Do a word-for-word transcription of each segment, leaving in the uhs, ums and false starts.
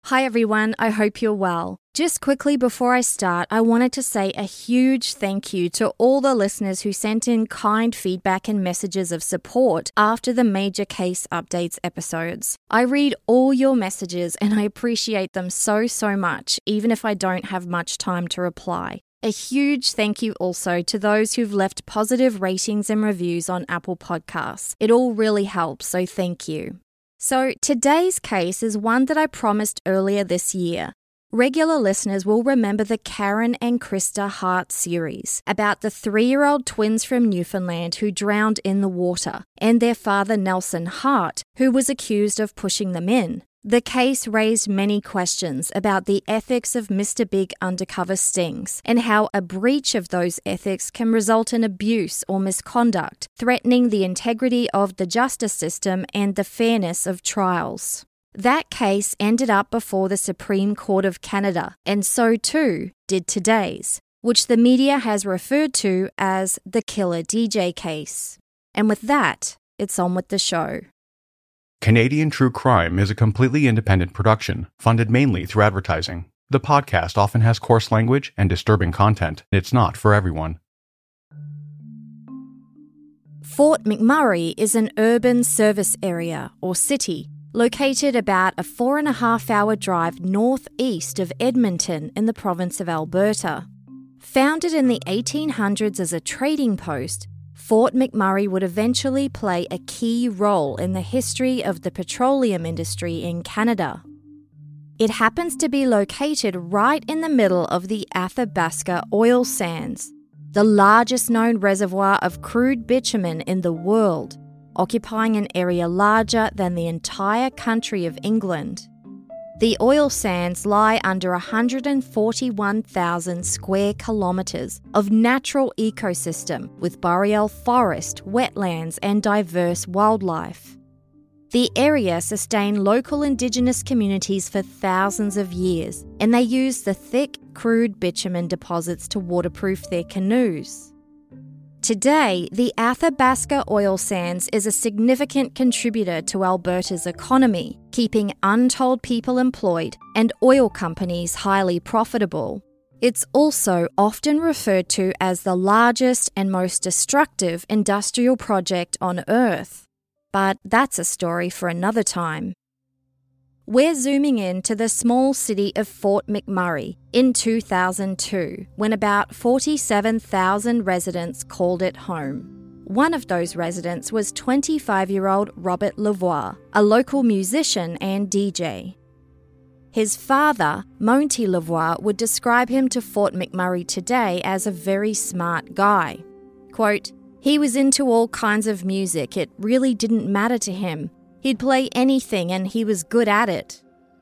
Hi everyone, I hope you're well. Just quickly before I start, I wanted to say a huge thank you to all the listeners who sent in kind feedback and messages of support after the Major Case Updates episodes. I read all your messages and I appreciate them so, so much, even if I don't have much time to reply. A huge thank you also to those who've left positive ratings and reviews on Apple Podcasts. It all really helps, so thank you. So today's case is one that I promised earlier this year. Regular listeners will remember the Karen and Krista Hart series about the three-year-old twins from Newfoundland who drowned in the water, and their father Nelson Hart, who was accused of pushing them in. The case raised many questions about the ethics of Mister Big undercover stings and how a breach of those ethics can result in abuse or misconduct, threatening the integrity of the justice system and the fairness of trials. That case ended up before the Supreme Court of Canada, and so too did today's, which the media has referred to as the Killer D J case. And with that, it's on with the show. Canadian True Crime is a completely independent production, funded mainly through advertising. The podcast often has coarse language and disturbing content. It's not for everyone. Fort McMurray is an urban service area, or city, located about a four and a half hour drive northeast of Edmonton in the province of Alberta. Founded in the eighteen hundreds as a trading post, Fort McMurray would eventually play a key role in the history of the petroleum industry in Canada. It happens to be located right in the middle of the Athabasca oil sands, the largest known reservoir of crude bitumen in the world, occupying an area larger than the entire country of England. The oil sands lie under one hundred forty-one thousand square kilometres of natural ecosystem with boreal forest, wetlands and diverse wildlife. The area sustained local Indigenous communities for thousands of years, and they used the thick, crude bitumen deposits to waterproof their canoes. Today, the Athabasca oil sands is a significant contributor to Alberta's economy, keeping untold people employed and oil companies highly profitable. It's also often referred to as the largest and most destructive industrial project on Earth. But that's a story for another time. We're zooming in to the small city of Fort McMurray in two thousand two, when about forty-seven thousand residents called it home. One of those residents was twenty-five-year-old Robert Lavoie, a local musician and D J. His father, Monty Lavoie, would describe him to Fort McMurray today as a very smart guy. Quote, "He was into all kinds of music. It really didn't matter to him. He'd play anything and he was good at it."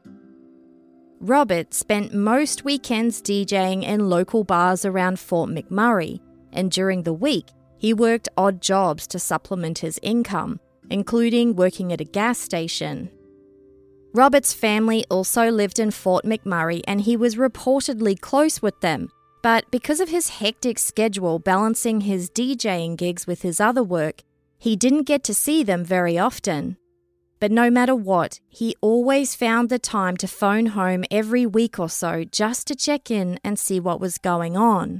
Robert spent most weekends DJing in local bars around Fort McMurray, and during the week, he worked odd jobs to supplement his income, including working at a gas station. Robert's family also lived in Fort McMurray and he was reportedly close with them, but because of his hectic schedule balancing his DJing gigs with his other work, he didn't get to see them very often. But no matter what, he always found the time to phone home every week or so just to check in and see what was going on.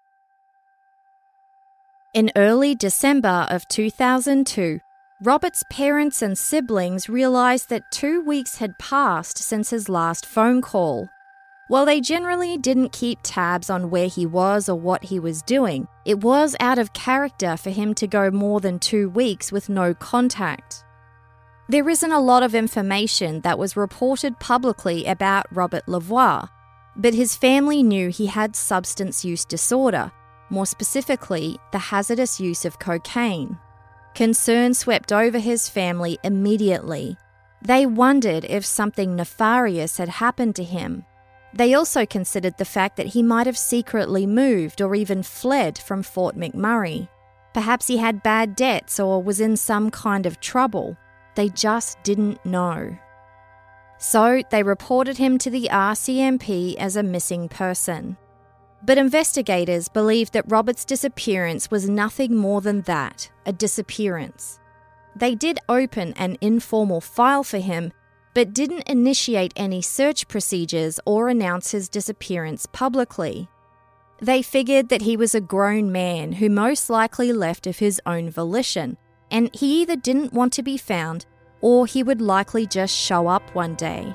In early December of two thousand two, Robert's parents and siblings realised that two weeks had passed since his last phone call. While they generally didn't keep tabs on where he was or what he was doing, it was out of character for him to go more than two weeks with no contact. There isn't a lot of information that was reported publicly about Robert Lavoie, but his family knew he had substance use disorder, more specifically, the hazardous use of cocaine. Concern swept over his family immediately. They wondered if something nefarious had happened to him. They also considered the fact that he might have secretly moved or even fled from Fort McMurray. Perhaps he had bad debts or was in some kind of trouble. They just didn't know. So they reported him to the R C M P as a missing person. But investigators believed that Robert's disappearance was nothing more than that, a disappearance. They did open an informal file for him, but didn't initiate any search procedures or announce his disappearance publicly. They figured that he was a grown man who most likely left of his own volition, and he either didn't want to be found or he would likely just show up one day.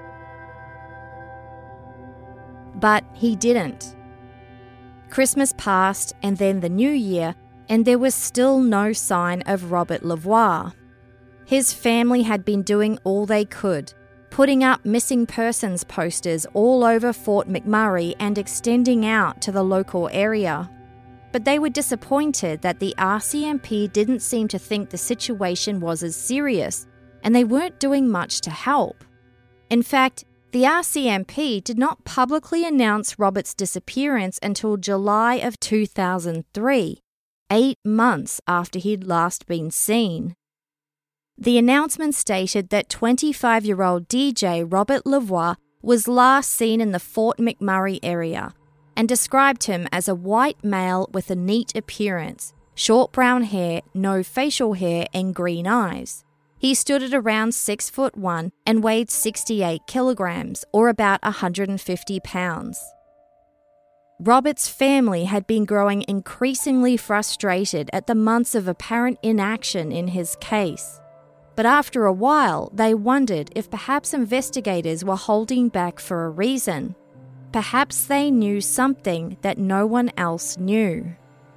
But he didn't. Christmas passed and then the New Year, and there was still no sign of Robert Lavoie. His family had been doing all they could, putting up missing persons posters all over Fort McMurray and extending out to the local area. But they were disappointed that the R C M P didn't seem to think the situation was as serious, and they weren't doing much to help. In fact, the R C M P did not publicly announce Robert's disappearance until July of two thousand three, eight months after he'd last been seen. The announcement stated that twenty-five-year-old D J Robert Lavoie was last seen in the Fort McMurray area and described him as a white male with a neat appearance, short brown hair, no facial hair and green eyes. He stood at around six foot one and weighed sixty-eight kilograms, or about one hundred fifty pounds. Robert's family had been growing increasingly frustrated at the months of apparent inaction in his case. But after a while, they wondered if perhaps investigators were holding back for a reason. Perhaps they knew something that no one else knew.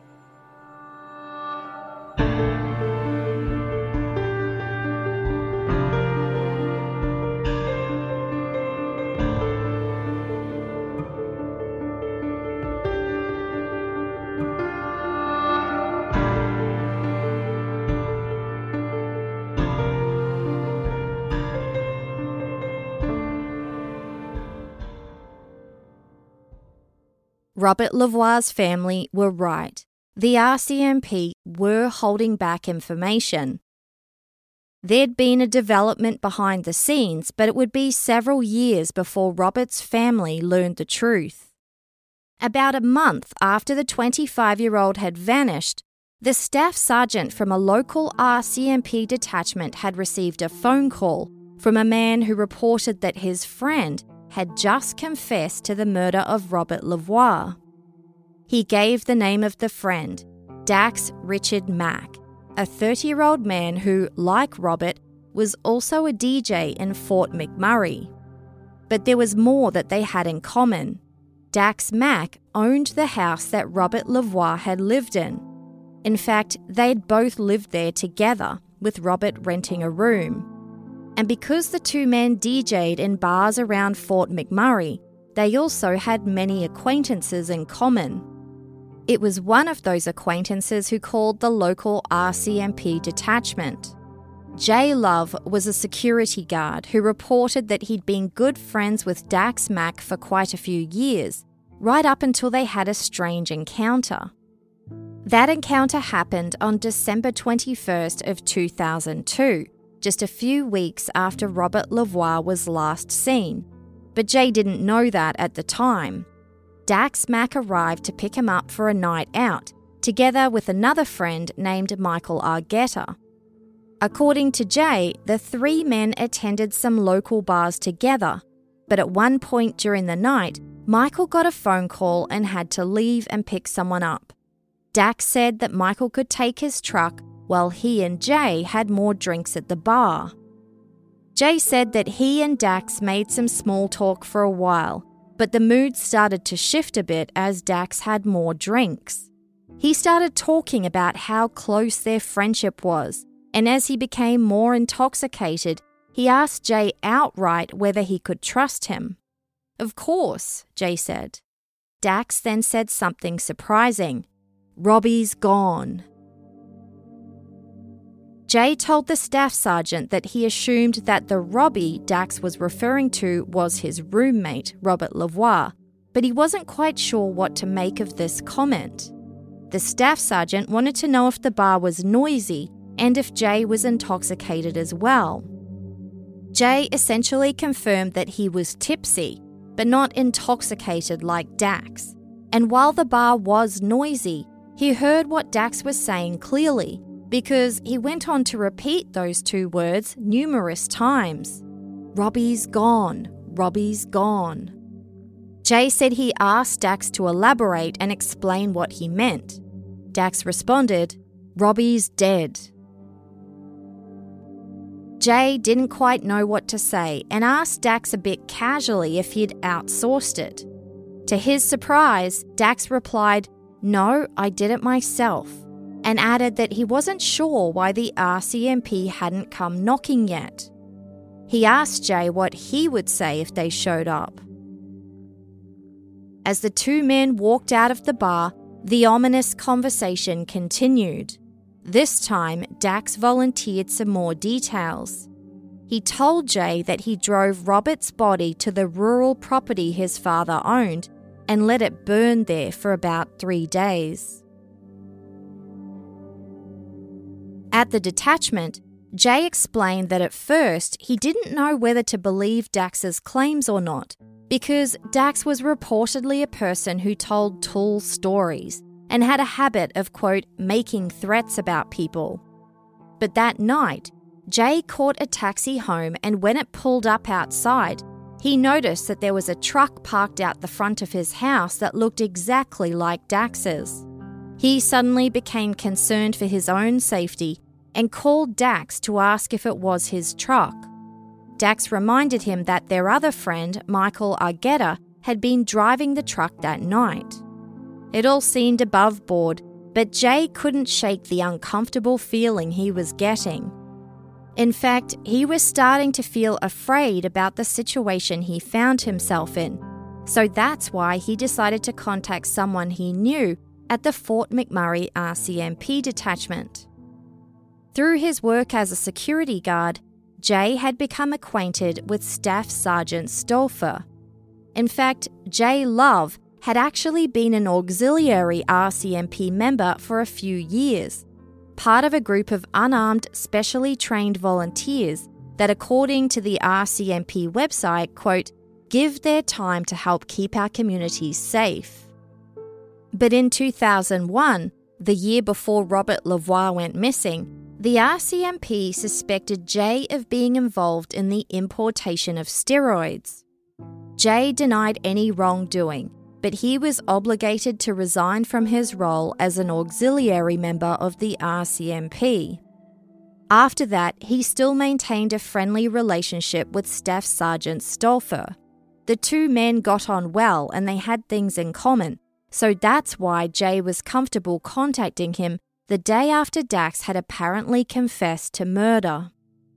Robert Lavoie's family were right. The R C M P were holding back information. There'd been a development behind the scenes, but it would be several years before Robert's family learned the truth. About a month after the twenty-five-year-old had vanished, the staff sergeant from a local R C M P detachment had received a phone call from a man who reported that his friend had just confessed to the murder of Robert Lavoie. He gave the name of the friend, Dax Richard Mack, a thirty-year-old man who, like Robert, was also a D J in Fort McMurray. But there was more that they had in common. Dax Mack owned the house that Robert Lavoie had lived in. In fact, they'd both lived there together, with Robert renting a room. And because the two men D J'd in bars around Fort McMurray, they also had many acquaintances in common. It was one of those acquaintances who called the local R C M P detachment. Jay Love was a security guard who reported that he'd been good friends with Dax Mack for quite a few years, right up until they had a strange encounter. That encounter happened on December twenty-first of two thousand two, just a few weeks after Robert Lavoie was last seen. But Jay didn't know that at the time. Dax Mack arrived to pick him up for a night out, together with another friend named Michael Argetta. According to Jay, the three men attended some local bars together, but at one point during the night, Michael got a phone call and had to leave and pick someone up. Dax said that Michael could take his truck while he and Jay had more drinks at the bar. Jay said that he and Dax made some small talk for a while, but the mood started to shift a bit as Dax had more drinks. He started talking about how close their friendship was, and as he became more intoxicated, he asked Jay outright whether he could trust him. "Of course," Jay said. Dax then said something surprising. "Robbie's gone." Jay told the staff sergeant that he assumed that the Robbie Dax was referring to was his roommate, Robert Lavoie, but he wasn't quite sure what to make of this comment. The staff sergeant wanted to know if the bar was noisy and if Jay was intoxicated as well. Jay essentially confirmed that he was tipsy, but not intoxicated like Dax. And while the bar was noisy, he heard what Dax was saying clearly, because he went on to repeat those two words numerous times. "Robbie's gone, Robbie's gone." Jay said he asked Dax to elaborate and explain what he meant. Dax responded, "Robbie's dead." Jay didn't quite know what to say and asked Dax a bit casually if he'd outsourced it. To his surprise, Dax replied, "No, I did it myself," and added that he wasn't sure why the R C M P hadn't come knocking yet. He asked Jay what he would say if they showed up. As the two men walked out of the bar, the ominous conversation continued. This time, Dax volunteered some more details. He told Jay that he drove Robert's body to the rural property his father owned and let it burn there for about three days. At the detachment, Jay explained that at first he didn't know whether to believe Dax's claims or not, because Dax was reportedly a person who told tall stories and had a habit of, quote, making threats about people. But that night, Jay caught a taxi home, and when it pulled up outside, he noticed that there was a truck parked out the front of his house that looked exactly like Dax's. He suddenly became concerned for his own safety and called Dax to ask if it was his truck. Dax reminded him that their other friend, Michael Argueta, had been driving the truck that night. It all seemed above board, but Jay couldn't shake the uncomfortable feeling he was getting. In fact, he was starting to feel afraid about the situation he found himself in, so that's why he decided to contact someone he knew at the Fort McMurray R C M P detachment. Through his work as a security guard, Jay had become acquainted with Staff Sergeant Stolfer. In fact, Jay Love had actually been an auxiliary R C M P member for a few years, part of a group of unarmed, specially trained volunteers that, according to the R C M P website, quote, give their time to help keep our communities safe. But in two thousand one, the year before Robert Lavoie went missing, the R C M P suspected Jay of being involved in the importation of steroids. Jay denied any wrongdoing, but he was obligated to resign from his role as an auxiliary member of the R C M P. After that, he still maintained a friendly relationship with Staff Sergeant Stolfer. The two men got on well and they had things in common, so that's why Jay was comfortable contacting him the day after Dax had apparently confessed to murder.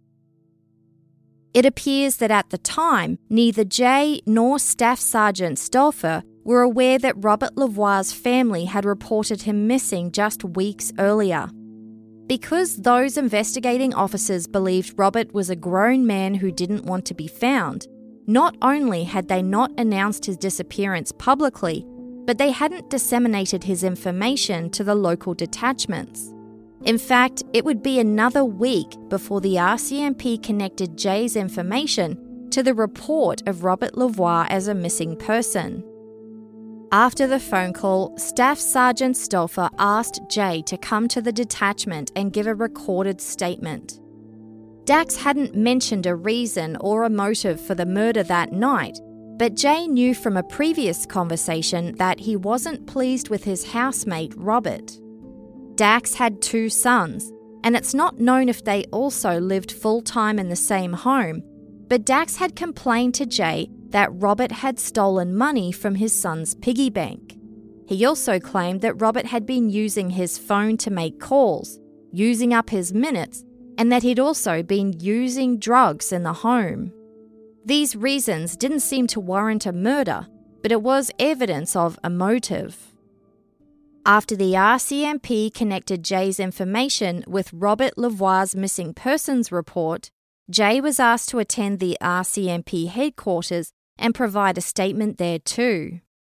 It appears that at the time, neither Jay nor Staff Sergeant Stolfer were aware that Robert Lavoie's family had reported him missing just weeks earlier. Because those investigating officers believed Robert was a grown man who didn't want to be found, not only had they not announced his disappearance publicly, but they hadn't disseminated his information to the local detachments. In fact, it would be another week before the R C M P connected Jay's information to the report of Robert Lavoie as a missing person. After the phone call, Staff Sergeant Stolfer asked Jay to come to the detachment and give a recorded statement. Dax hadn't mentioned a reason or a motive for the murder that night, but Jay knew from a previous conversation that he wasn't pleased with his housemate, Robert. Dax had two sons, and it's not known if they also lived full-time in the same home, but Dax had complained to Jay that Robert had stolen money from his son's piggy bank. He also claimed that Robert had been using his phone to make calls, using up his minutes, and that he'd also been using drugs in the home. These reasons didn't seem to warrant a murder, but it was evidence of a motive. After the R C M P connected Jay's information with Robert Lavoie's missing persons report, Jay was asked to attend the R C M P headquarters and provide a statement there too.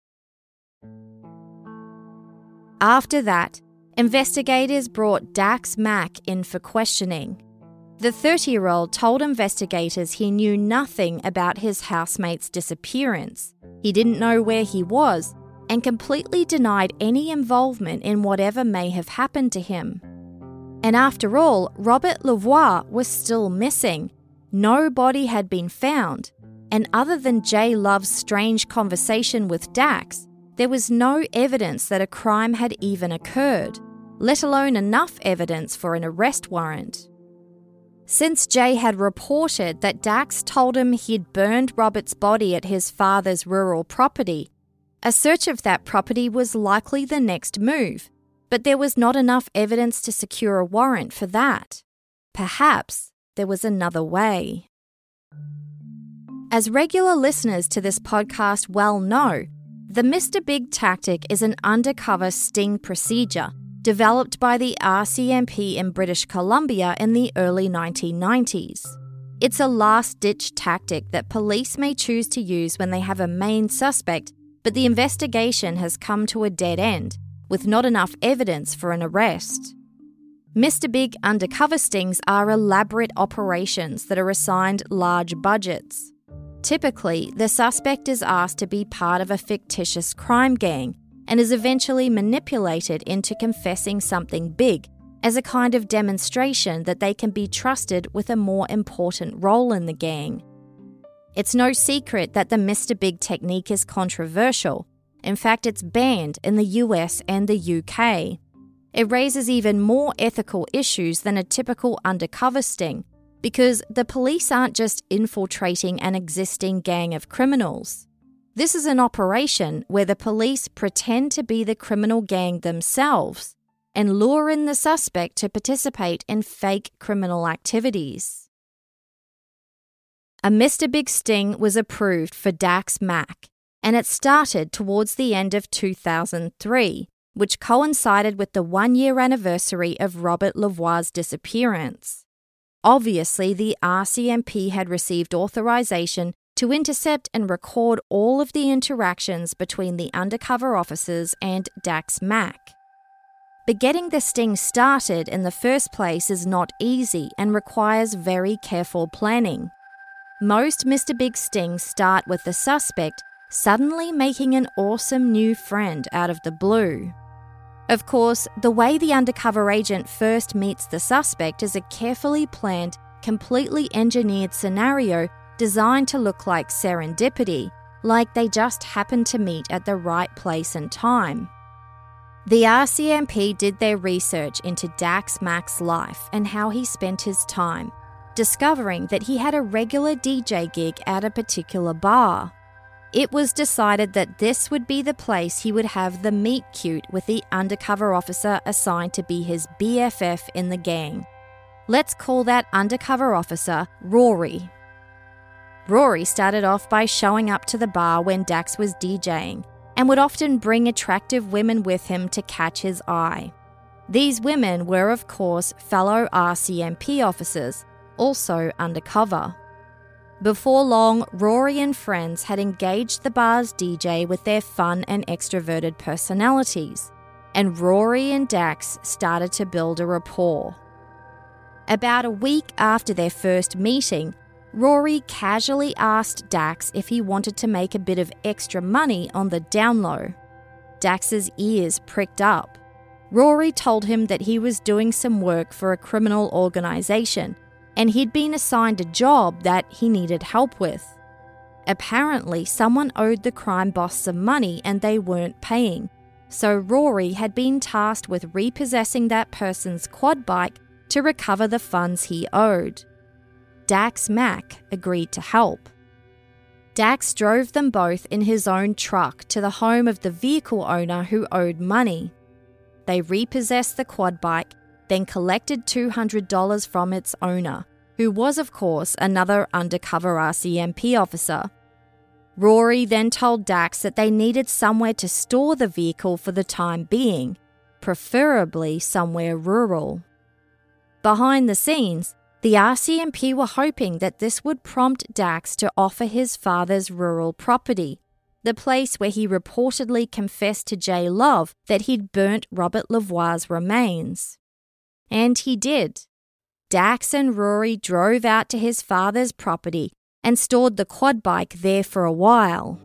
After that, investigators brought Dax Mack in for questioning. The thirty-year-old told investigators he knew nothing about his housemate's disappearance. He didn't know where he was and completely denied any involvement in whatever may have happened to him. And after all, Robert Lavoie was still missing. no body had been found, and other than Jay Love's strange conversation with Dax, there was no evidence that a crime had even occurred, let alone enough evidence for an arrest warrant. Since Jay had reported that Dax told him he'd burned Robert's body at his father's rural property, a search of that property was likely the next move, but there was not enough evidence to secure a warrant for that. Perhaps there was another way. As regular listeners to this podcast well know, the Mister Big tactic is an undercover sting procedure developed by the R C M P in British Columbia in the early nineteen nineties. It's a last-ditch tactic that police may choose to use when they have a main suspect, but the investigation has come to a dead end, with not enough evidence for an arrest. Mister Big undercover stings are elaborate operations that are assigned large budgets. Typically, the suspect is asked to be part of a fictitious crime gang and is eventually manipulated into confessing something big as a kind of demonstration that they can be trusted with a more important role in the gang. It's no secret that the Mister Big technique is controversial. In fact, it's banned in the U S and the U K. It raises even more ethical issues than a typical undercover sting, because the police aren't just infiltrating an existing gang of criminals. This is an operation where the police pretend to be the criminal gang themselves and lure in the suspect to participate in fake criminal activities. A Mister Big sting was approved for Dax Mack, and it started towards the end of two thousand three, which coincided with the one-year anniversary of Robert Lavoie's disappearance. Obviously, the R C M P had received authorization to intercept and record all of the interactions between the undercover officers and Dax Mack. But getting the sting started in the first place is not easy and requires very careful planning. Most Mister Big stings start with the suspect suddenly making an awesome new friend out of the blue. Of course, the way the undercover agent first meets the suspect is a carefully planned, completely engineered scenario designed to look like serendipity, like they just happened to meet at the right place and time. The R C M P did their research into Dax Mack's life and how he spent his time, discovering that he had a regular D J gig at a particular bar. It was decided that this would be the place he would have the meet-cute with the undercover officer assigned to be his B F F in the gang. Let's call that undercover officer Rory. Rory started off by showing up to the bar when Dax was DJing and would often bring attractive women with him to catch his eye. These women were, of course, fellow R C M P officers, also undercover. Before long, Rory and friends had engaged the bar's D J with their fun and extroverted personalities, and Rory and Dax started to build a rapport. About a week after their first meeting, Rory casually asked Dax if he wanted to make a bit of extra money on the down low. Dax's ears pricked up. Rory told him that he was doing some work for a criminal organisation, and he'd been assigned a job that he needed help with. Apparently, someone owed the crime boss some money and they weren't paying, so Rory had been tasked with repossessing that person's quad bike to recover the funds he owed. Dax Mack agreed to help. Dax drove them both in his own truck to the home of the vehicle owner who owed money. They repossessed the quad bike, then collected two hundred dollars from its owner, who was, of course, another undercover R C M P officer. Rory then told Dax that they needed somewhere to store the vehicle for the time being, preferably somewhere rural. Behind the scenes, the R C M P were hoping that this would prompt Dax to offer his father's rural property, the place where he reportedly confessed to Jay Love that he'd burnt Robert Lavoie's remains. And he did. Dax and Rory drove out to his father's property and stored the quad bike there for a while.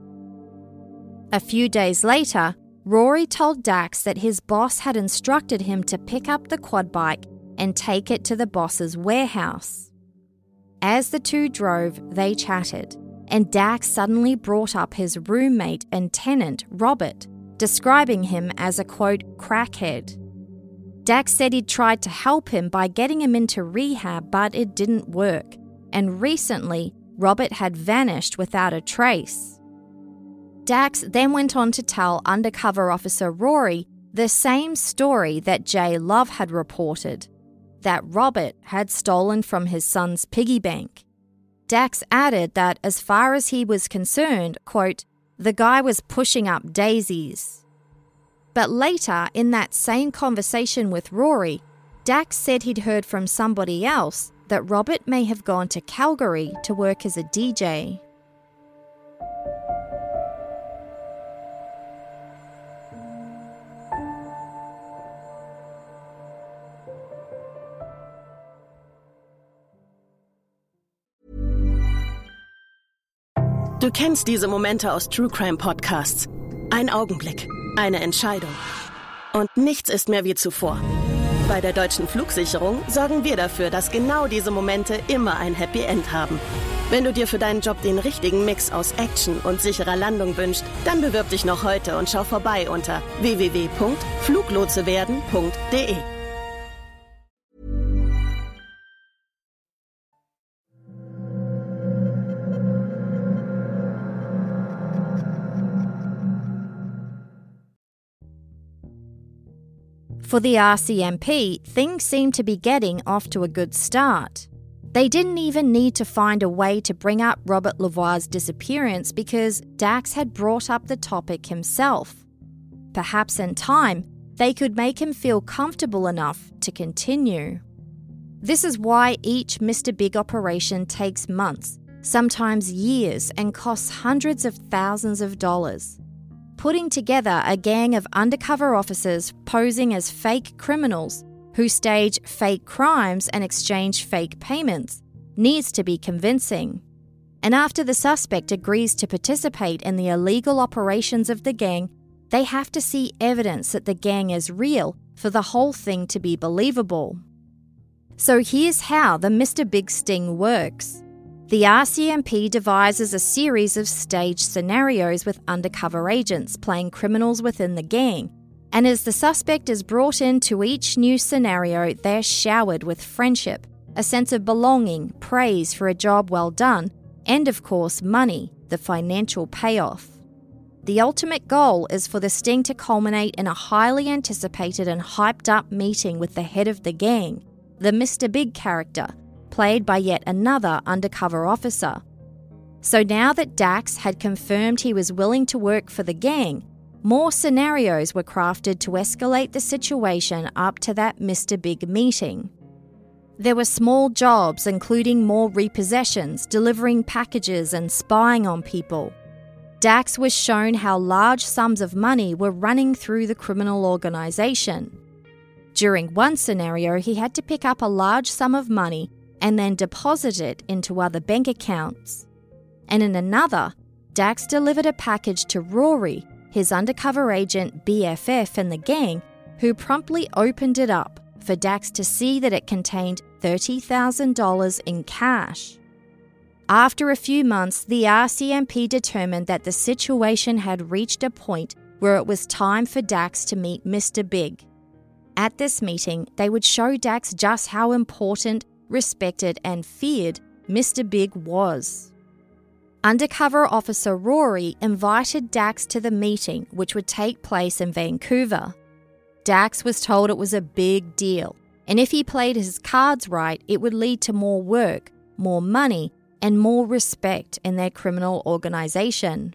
A few days later, Rory told Dax that his boss had instructed him to pick up the quad bike and take it to the boss's warehouse. As the two drove, they chatted, and Dax suddenly brought up his roommate and tenant, Robert, describing him as a, quote, crackhead. Dax said he'd tried to help him by getting him into rehab, but it didn't work, and recently, Robert had vanished without a trace. Dax then went on to tell undercover officer Rory the same story that Jay Love had reported, that Robert had stolen from his son's piggy bank. Dax added that as far as he was concerned, quote, the guy was pushing up daisies. But later, in that same conversation with Rory, Dax said he'd heard from somebody else that Robert may have gone to Calgary to work as a D J. Du kennst diese Momente aus True Crime Podcasts. Ein Augenblick, eine Entscheidung. Und nichts ist mehr wie zuvor. Bei der Deutschen Flugsicherung sorgen wir dafür, dass genau diese Momente immer ein Happy End haben. Wenn du dir für deinen Job den richtigen Mix aus Action und sicherer Landung wünschst, dann bewirb dich noch heute und schau vorbei unter w w w punkt fluglotsewerden punkt d e. For the R C M P, things seemed to be getting off to a good start. They didn't even need to find a way to bring up Robert Lavoie's disappearance because Dax had brought up the topic himself. Perhaps in time, they could make him feel comfortable enough to continue. This is why each Mister Big operation takes months, sometimes years, and costs hundreds of thousands of dollars. Putting together a gang of undercover officers posing as fake criminals who stage fake crimes and exchange fake payments needs to be convincing. And after the suspect agrees to participate in the illegal operations of the gang, they have to see evidence that the gang is real for the whole thing to be believable. So here's how the Mister Big sting works. The R C M P devises a series of staged scenarios with undercover agents playing criminals within the gang, and as the suspect is brought into each new scenario, they're showered with friendship, a sense of belonging, praise for a job well done, and of course money, the financial payoff. The ultimate goal is for the sting to culminate in a highly anticipated and hyped up meeting with the head of the gang, the Mister Big character, played by yet another undercover officer. So now that Dax had confirmed he was willing to work for the gang, more scenarios were crafted to escalate the situation up to that Mister Big meeting. There were small jobs, including more repossessions, delivering packages and spying on people. Dax was shown how large sums of money were running through the criminal organisation. During one scenario, he had to pick up a large sum of money and then deposit it into other bank accounts. And in another, Dax delivered a package to Rory, his undercover agent B F F in the gang, who promptly opened it up for Dax to see that it contained thirty thousand dollars in cash. After a few months, the R C M P determined that the situation had reached a point where it was time for Dax to meet Mister Big. At this meeting, they would show Dax just how important, respected and feared Mister Big was. Undercover officer Rory invited Dax to the meeting, which would take place in Vancouver. Dax was told it was a big deal, and if he played his cards right, it would lead to more work, more money, and more respect in their criminal organisation.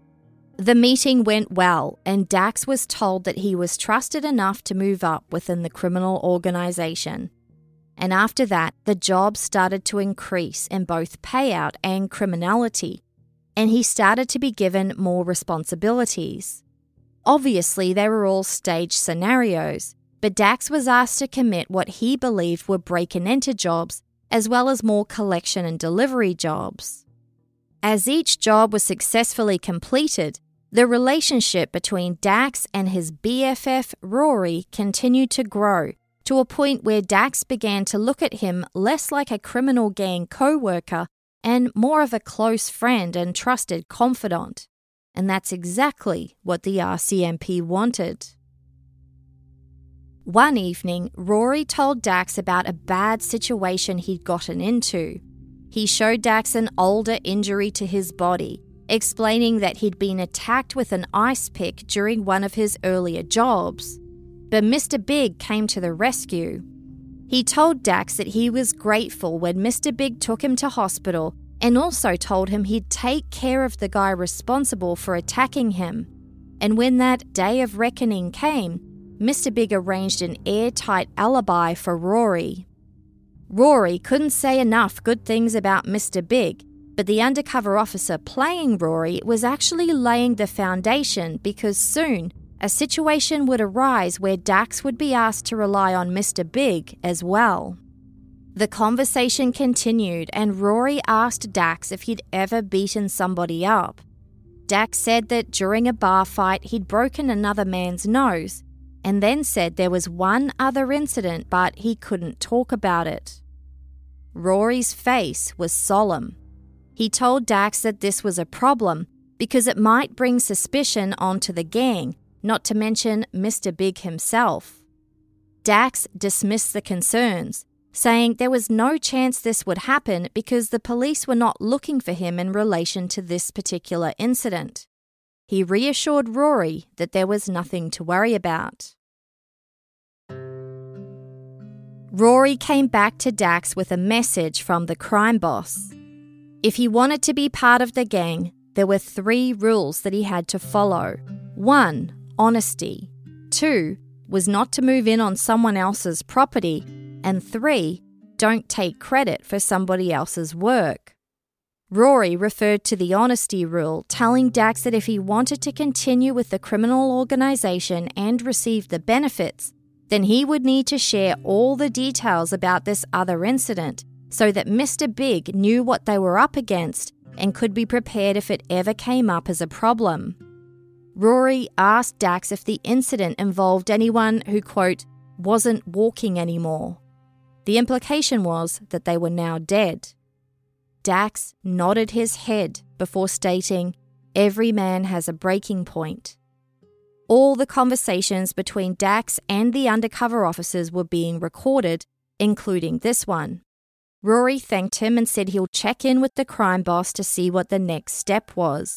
The meeting went well, and Dax was told that he was trusted enough to move up within the criminal organisation. And after that, the job started to increase in both payout and criminality, and he started to be given more responsibilities. Obviously, they were all staged scenarios, but Dax was asked to commit what he believed were break-and-enter jobs, as well as more collection and delivery jobs. As each job was successfully completed, the relationship between Dax and his B F F, Rory, continued to grow, to a point where Dax began to look at him less like a criminal gang co-worker and more of a close friend and trusted confidant. And that's exactly what the R C M P wanted. One evening, Rory told Dax about a bad situation he'd gotten into. He showed Dax an older injury to his body, explaining that he'd been attacked with an ice pick during one of his earlier jobs. But Mister Big came to the rescue. He told Dax that he was grateful when Mister Big took him to hospital and also told him he'd take care of the guy responsible for attacking him. And when that day of reckoning came, Mister Big arranged an airtight alibi for Rory. Rory couldn't say enough good things about Mister Big, but the undercover officer playing Rory was actually laying the foundation because soon a situation would arise where Dax would be asked to rely on Mister Big as well. The conversation continued and Rory asked Dax if he'd ever beaten somebody up. Dax said that during a bar fight he'd broken another man's nose, and then said there was one other incident but he couldn't talk about it. Rory's face was solemn. He told Dax that this was a problem because it might bring suspicion onto the gang, not to mention Mister Big himself. Dax dismissed the concerns, saying there was no chance this would happen because the police were not looking for him in relation to this particular incident. He reassured Rory that there was nothing to worry about. Rory came back to Dax with a message from the crime boss. If he wanted to be part of the gang, there were three rules that he had to follow. One, honesty. Two, was not to move in on someone else's property. And three, don't take credit for somebody else's work. Rory referred to the honesty rule, telling Dax that if he wanted to continue with the criminal organisation and receive the benefits, then he would need to share all the details about this other incident so that Mister Big knew what they were up against and could be prepared if it ever came up as a problem. Rory asked Dax if the incident involved anyone who, quote, wasn't walking anymore. The implication was that they were now dead. Dax nodded his head before stating, every man has a breaking point. All the conversations between Dax and the undercover officers were being recorded, including this one. Rory thanked him and said he'll check in with the crime boss to see what the next step was.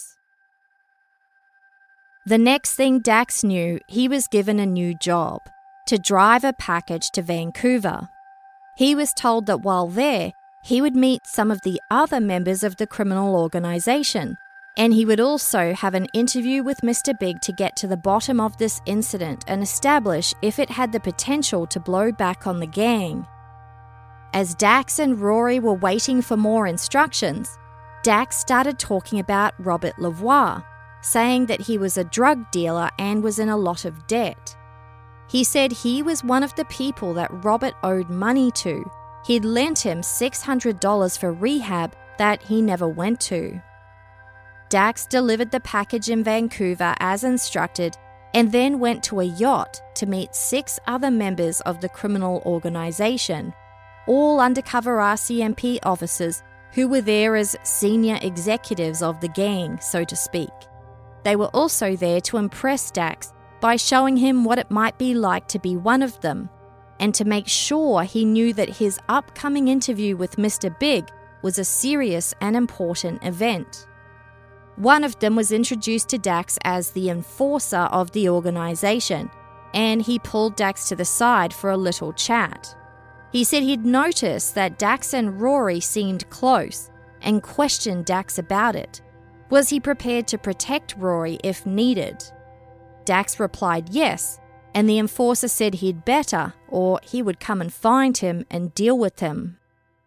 The next thing Dax knew, he was given a new job, to drive a package to Vancouver. He was told that while there, he would meet some of the other members of the criminal organisation, and he would also have an interview with Mister Big to get to the bottom of this incident and establish if it had the potential to blow back on the gang. As Dax and Rory were waiting for more instructions, Dax started talking about Robert Lavoie, saying that he was a drug dealer and was in a lot of debt. He said he was one of the people that Robert owed money to. He'd lent him six hundred dollars for rehab that he never went to. Dax delivered the package in Vancouver as instructed and then went to a yacht to meet six other members of the criminal organisation, all undercover R C M P officers who were there as senior executives of the gang, so to speak. They were also there to impress Dax by showing him what it might be like to be one of them, and to make sure he knew that his upcoming interview with Mister Big was a serious and important event. One of them was introduced to Dax as the enforcer of the organisation, and he pulled Dax to the side for a little chat. He said he'd noticed that Dax and Rory seemed close and questioned Dax about it. Was he prepared to protect Rory if needed? Dax replied yes, and the enforcer said he'd better, or he would come and find him and deal with him.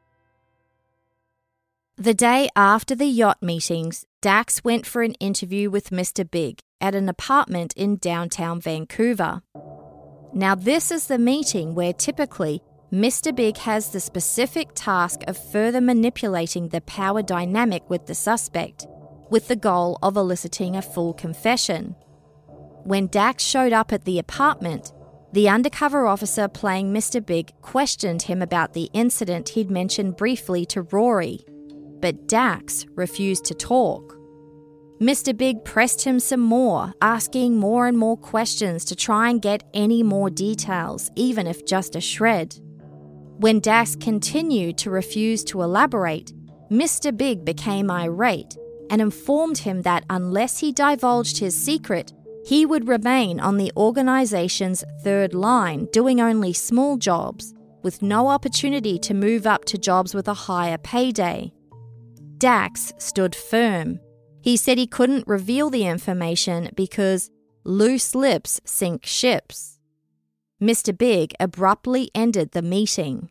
The day after the yacht meetings, Dax went for an interview with Mister Big at an apartment in downtown Vancouver. Now this is the meeting where typically Mister Big has the specific task of further manipulating the power dynamic with the suspect, with the goal of eliciting a full confession. When Dax showed up at the apartment, The undercover officer playing Mister Big questioned him about the incident he'd mentioned briefly to Rory, but Dax refused to talk. Mister Big pressed him some more, asking more and more questions to try and get any more details, even if just a shred. When Dax continued to refuse to elaborate, Mister Big became irate and informed him that unless he divulged his secret, he would remain on the organization's third line, doing only small jobs, with no opportunity to move up to jobs with a higher payday. Dax stood firm. He said he couldn't reveal the information because loose lips sink ships. Mister Big abruptly ended the meeting.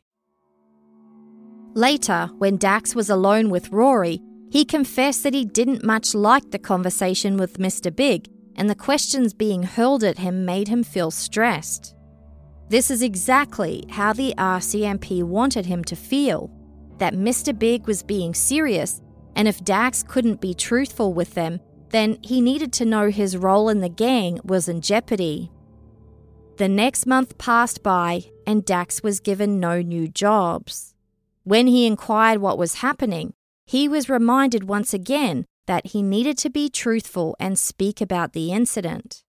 Later, when Dax was alone with Rory, he confessed that he didn't much like the conversation with Mister Big, and the questions being hurled at him made him feel stressed. This is exactly how the R C M P wanted him to feel, that Mister Big was being serious, and if Dax couldn't be truthful with them, then he needed to know his role in the gang was in jeopardy. The next month passed by, and Dax was given no new jobs. When he inquired what was happening, he was reminded once again that he needed to be truthful and speak about the incident.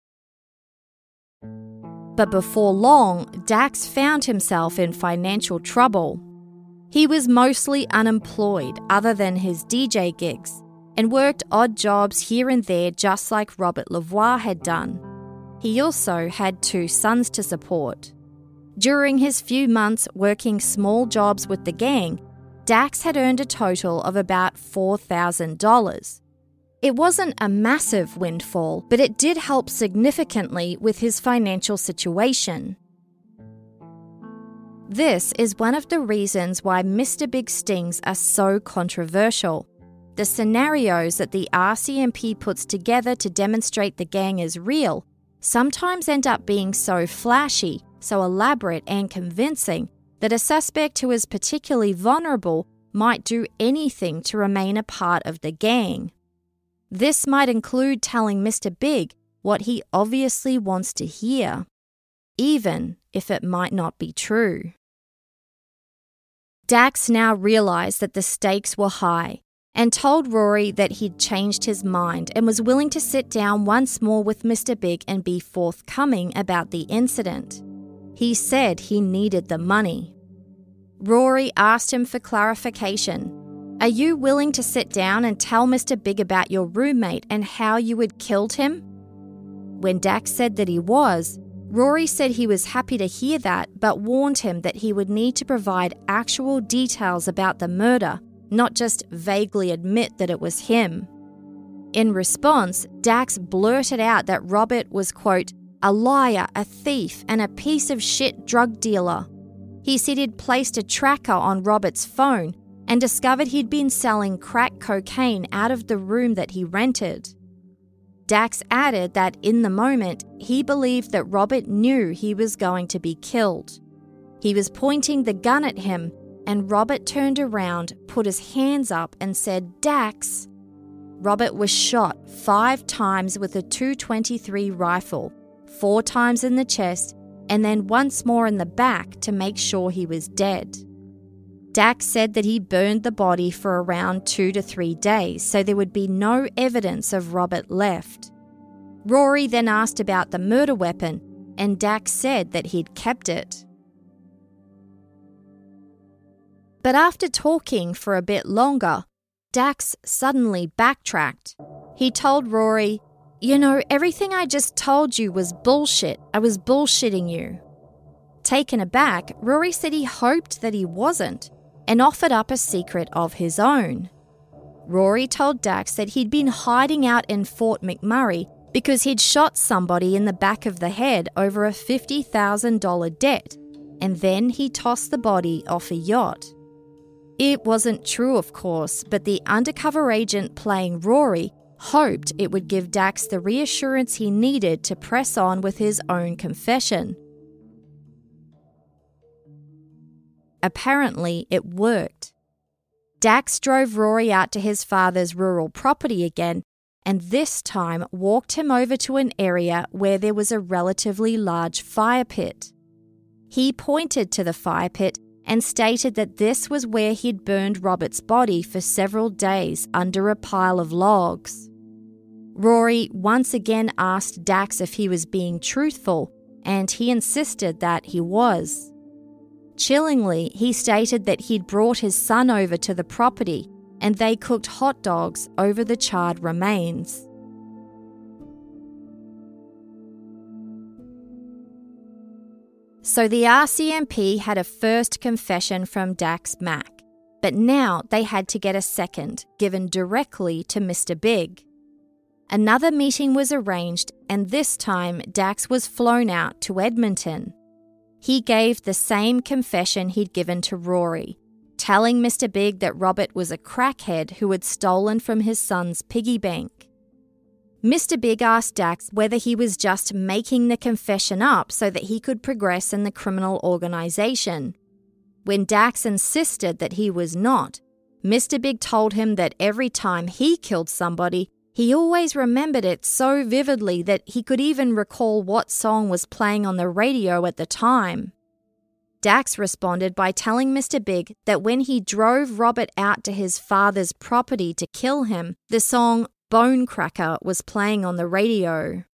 But before long, Dax found himself in financial trouble. He was mostly unemployed other than his D J gigs and worked odd jobs here and there just like Robert Lavoie had done. He also had two sons to support. During his few months working small jobs with the gang, Dax had earned a total of about four thousand dollars. It wasn't a massive windfall, but it did help significantly with his financial situation. This is one of the reasons why Mister Big stings are so controversial. The scenarios that the R C M P puts together to demonstrate the gang is real sometimes end up being so flashy, so elaborate and convincing that a suspect who is particularly vulnerable might do anything to remain a part of the gang. This might include telling Mister Big what he obviously wants to hear, even if it might not be true. Dax now realized that the stakes were high and told Rory that he'd changed his mind and was willing to sit down once more with Mister Big and be forthcoming about the incident. He said he needed the money. Rory asked him for clarification. Are you willing to sit down and tell Mister Big about your roommate and how you had killed him? When Dax said that he was, Rory said he was happy to hear that, but warned him that he would need to provide actual details about the murder, not just vaguely admit that it was him. In response, Dax blurted out that Robert was, quote, a liar, a thief, and a piece of shit drug dealer. He said he'd placed a tracker on Robert's phone and discovered he'd been selling crack cocaine out of the room that he rented. Dax added that in the moment, he believed that Robert knew he was going to be killed. He was pointing the gun at him, and Robert turned around, put his hands up, and said, Dax. Robert was shot five times with a two twenty-three rifle, four times in the chest, and then once more in the back to make sure he was dead. Dax said that he burned the body for around two to three days, so there would be no evidence of Robert left. Rory then asked about the murder weapon, and Dax said that he'd kept it. But after talking for a bit longer, Dax suddenly backtracked. He told Rory, you know, everything I just told you was bullshit. I was bullshitting you. Taken aback, Rory said he hoped that he wasn't, and offered up a secret of his own. Rory told Dax that he'd been hiding out in Fort McMurray because he'd shot somebody in the back of the head over a fifty thousand dollars debt, and then he tossed the body off a yacht. It wasn't true, of course, but the undercover agent playing Rory hoped it would give Dax the reassurance he needed to press on with his own confession. Apparently, it worked. Dax drove Rory out to his father's rural property again and this time walked him over to an area where there was a relatively large fire pit. He pointed to the fire pit and stated that this was where he'd burned Robert's body for several days under a pile of logs. Rory once again asked Dax if he was being truthful, and he insisted that he was. Chillingly, he stated that he'd brought his son over to the property and they cooked hot dogs over the charred remains. So the R C M P had a first confession from Dax Mack, but now they had to get a second, given directly to Mister Big. Another meeting was arranged, and this time Dax was flown out to Edmonton. He gave the same confession he'd given to Rory, telling Mister Big that Robert was a crackhead who had stolen from his son's piggy bank. Mister Big asked Dax whether he was just making the confession up so that he could progress in the criminal organisation. When Dax insisted that he was not, Mister Big told him that every time he killed somebody, he always remembered it so vividly that he could even recall what song was playing on the radio at the time. Dax responded by telling Mister Big that when he drove Robert out to his father's property to kill him, the song Bone Cracker was playing on the radio.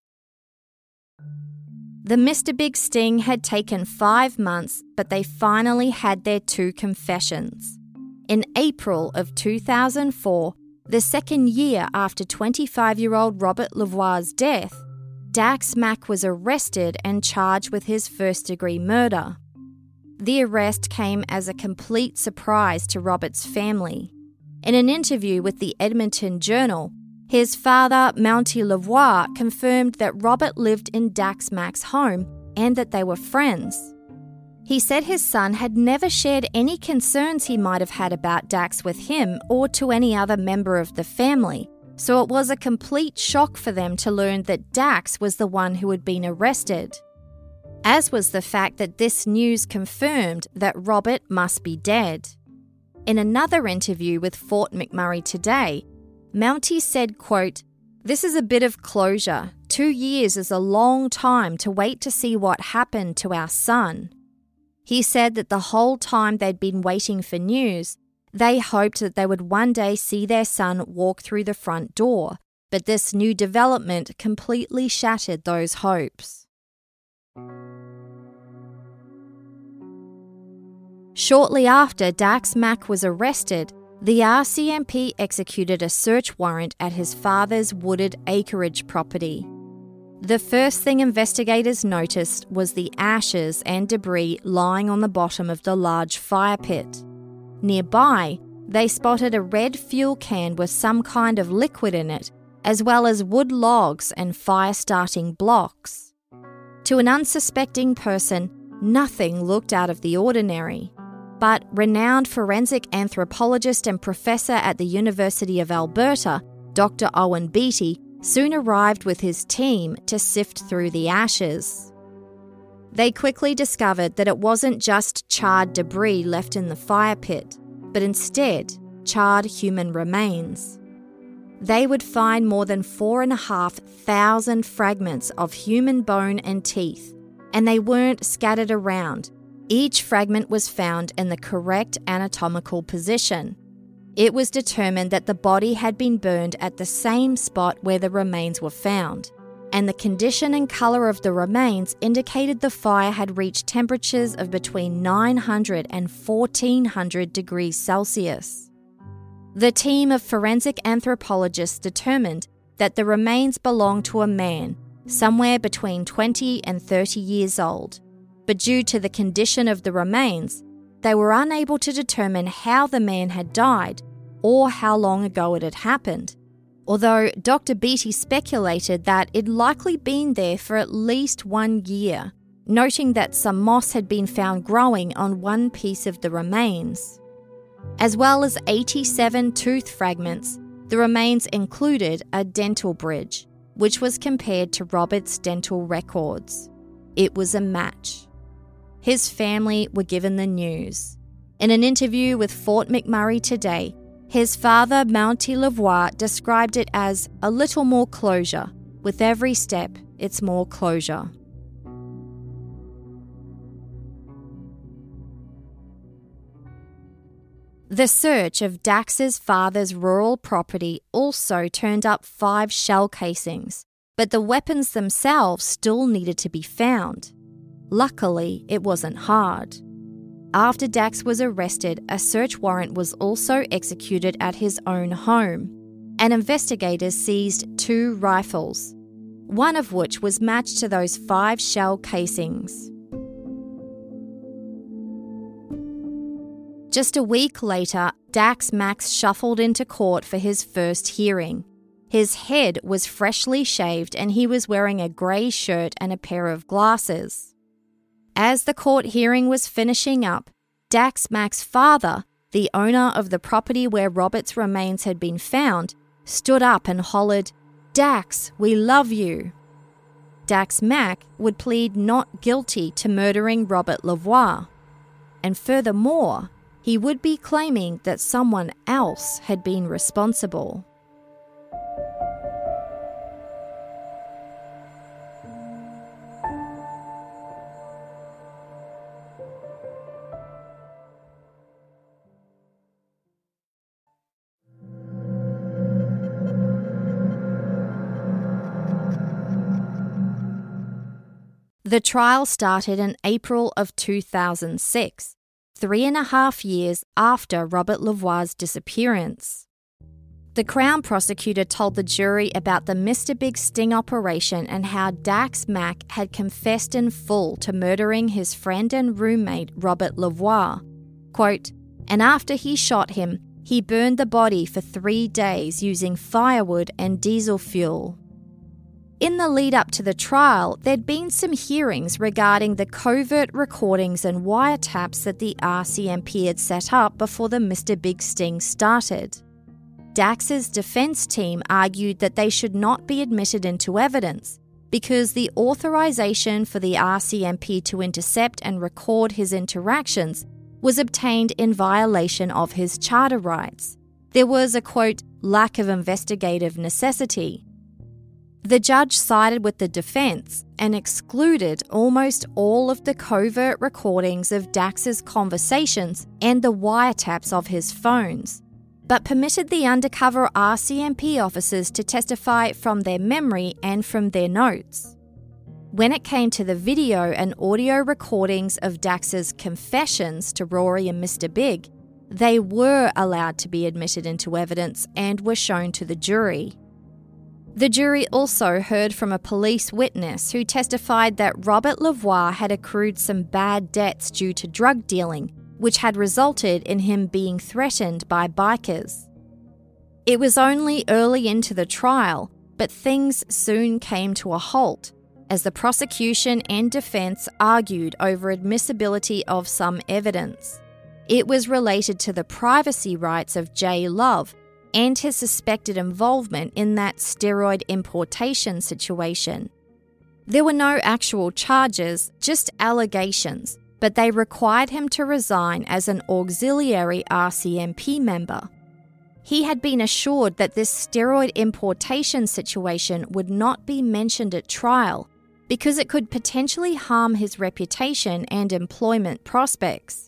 The Mister Big sting had taken five months, but they finally had their two confessions. In April of two thousand four, the second year after twenty-five-year-old Robert Lavoie's death, Dax Mack was arrested and charged with his first-degree murder. The arrest came as a complete surprise to Robert's family. In an interview with the Edmonton Journal, his father, Mounty Lavoie, confirmed that Robert lived in Dax Mack's home and that they were friends. He said his son had never shared any concerns he might have had about Dax with him or to any other member of the family, so it was a complete shock for them to learn that Dax was the one who had been arrested. As was the fact that this news confirmed that Robert must be dead. In another interview with Fort McMurray Today, Mounty said, quote, "This is a bit of closure. Two years is a long time to wait to see what happened to our son." He said that the whole time they'd been waiting for news, they hoped that they would one day see their son walk through the front door, but this new development completely shattered those hopes. Shortly after Dax Mack was arrested, the R C M P executed a search warrant at his father's wooded acreage property. The first thing investigators noticed was the ashes and debris lying on the bottom of the large fire pit. Nearby, they spotted a red fuel can with some kind of liquid in it, as well as wood logs and fire-starting blocks. To an unsuspecting person, nothing looked out of the ordinary. But renowned forensic anthropologist and professor at the University of Alberta, Doctor Owen Beattie, soon arrived with his team to sift through the ashes. They quickly discovered that it wasn't just charred debris left in the fire pit, but instead charred human remains. They would find more than four and a half thousand fragments of human bone and teeth, and they weren't scattered around. Each fragment was found in the correct anatomical position. It was determined that the body had been burned at the same spot where the remains were found, and the condition and colour of the remains indicated the fire had reached temperatures of between nine hundred and fourteen hundred degrees Celsius. The team of forensic anthropologists determined that the remains belonged to a man, somewhere between twenty and thirty years old. But due to the condition of the remains, they were unable to determine how the man had died or how long ago it had happened, although Doctor Beattie speculated that it'd likely been there for at least one year, noting that some moss had been found growing on one piece of the remains. As well as eighty-seven tooth fragments, the remains included a dental bridge, which was compared to Robert's dental records. It was a match. His family were given the news. In an interview with Fort McMurray Today, His father, Mounty Lavoie, described it as a little more closure. With every step, it's more closure. The search of Dax's father's rural property also turned up five shell casings, but the weapons themselves still needed to be found. Luckily, it wasn't hard. After Dax was arrested, a search warrant was also executed at his own home, and investigators seized two rifles, one of which was matched to those five shell casings. Just a week later, Dax Max shuffled into court for his first hearing. His head was freshly shaved and he was wearing a grey shirt and a pair of glasses. As the court hearing was finishing up, Dax Max's father, the owner of the property where Robert's remains had been found, stood up and hollered, "Dax, we love you." Dax Mack would plead not guilty to murdering Robert Lavoie. And furthermore, he would be claiming that someone else had been responsible. The trial started in April of two thousand six. Three and a half years after Robert Lavoie's disappearance. The Crown prosecutor told the jury about the Mister Big sting operation and how Dax Mack had confessed in full to murdering his friend and roommate Robert Lavoie. Quote, "And after he shot him, he burned the body for three days using firewood and diesel fuel." In the lead up to the trial, there'd been some hearings regarding the covert recordings and wiretaps that the R C M P had set up before the Mister Big sting started. Dax's defense team argued that they should not be admitted into evidence because the authorization for the R C M P to intercept and record his interactions was obtained in violation of his charter rights. There was a, quote, lack of investigative necessity. The judge sided with the defense and excluded almost all of the covert recordings of Dax's conversations and the wiretaps of his phones, but permitted the undercover R C M P officers to testify from their memory and from their notes. When it came to the video and audio recordings of Dax's confessions to Rory and Mister Big, they were allowed to be admitted into evidence and were shown to the jury. The jury also heard from a police witness who testified that Robert Lavoie had accrued some bad debts due to drug dealing, which had resulted in him being threatened by bikers. It was only early into the trial, but things soon came to a halt, as the prosecution and defense argued over admissibility of some evidence. It was related to the privacy rights of Jay Love and his suspected involvement in that steroid importation situation. There were no actual charges, just allegations, but they required him to resign as an auxiliary R C M P member. He had been assured that this steroid importation situation would not be mentioned at trial because it could potentially harm his reputation and employment prospects.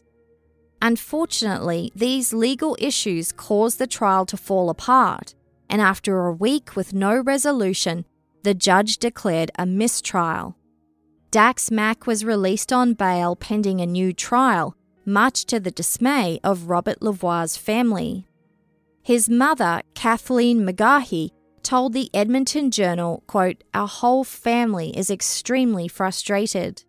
Unfortunately, these legal issues caused the trial to fall apart, and after a week with no resolution, the judge declared a mistrial. Dax Mack was released on bail pending a new trial, much to the dismay of Robert Lavoie's family. His mother, Kathleen McGahey, told the Edmonton Journal, quote, "Our whole family is extremely frustrated."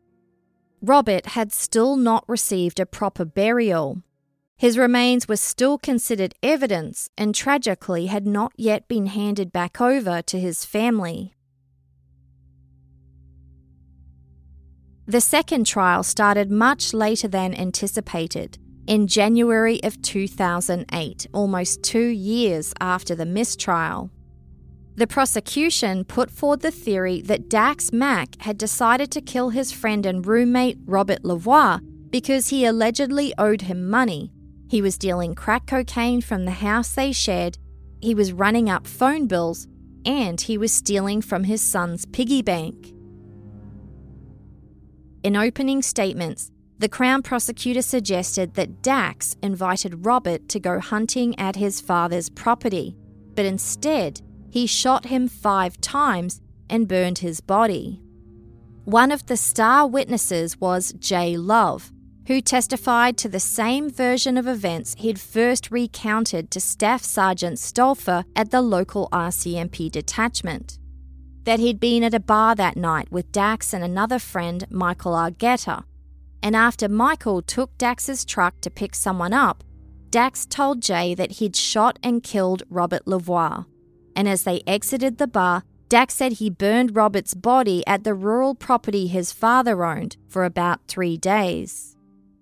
Robert had still not received a proper burial. His remains were still considered evidence and tragically had not yet been handed back over to his family. The second trial started much later than anticipated, in January of two thousand eight, almost two years after the mistrial. The prosecution put forward the theory that Dax Mack had decided to kill his friend and roommate Robert Lavoie because he allegedly owed him money. He was dealing crack cocaine from the house they shared, he was running up phone bills, and he was stealing from his son's piggy bank. In opening statements, the Crown prosecutor suggested that Dax invited Robert to go hunting at his father's property, but instead he shot him five times and burned his body. One of the star witnesses was Jay Love, who testified to the same version of events he'd first recounted to Staff Sergeant Stolfer at the local R C M P detachment. That he'd been at a bar that night with Dax and another friend, Michael Argueta, and after Michael took Dax's truck to pick someone up, Dax told Jay that he'd shot and killed Robert Lavoie, and as they exited the bar, Dax said he burned Robert's body at the rural property his father owned for about three days.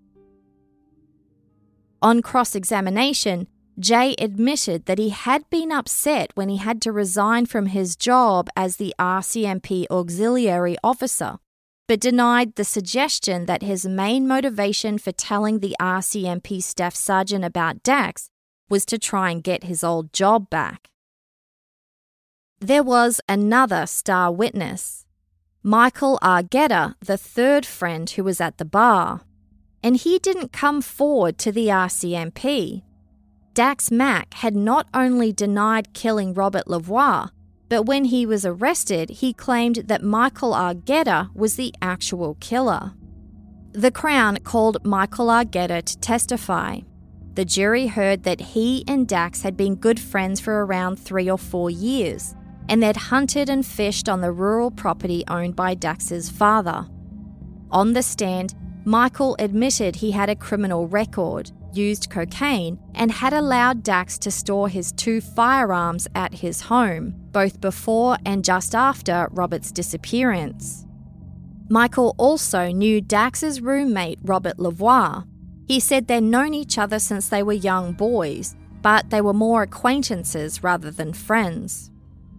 On cross-examination, Jay admitted that he had been upset when he had to resign from his job as the R C M P auxiliary officer, but denied the suggestion that his main motivation for telling the R C M P staff sergeant about Dax was to try and get his old job back. There was another star witness, Michael Argueta, the third friend who was at the bar, and he didn't come forward to the R C M P. Dax Mack had not only denied killing Robert Lavoie, but when he was arrested, he claimed that Michael Argueta was the actual killer. The Crown called Michael Argueta to testify. The jury heard that he and Dax had been good friends for around three or four years, and they'd hunted and fished on the rural property owned by Dax's father. On the stand, Michael admitted he had a criminal record, used cocaine, and had allowed Dax to store his two firearms at his home, both before and just after Robert's disappearance. Michael also knew Dax's roommate, Robert Lavoie. He said they'd known each other since they were young boys, but they were more acquaintances rather than friends.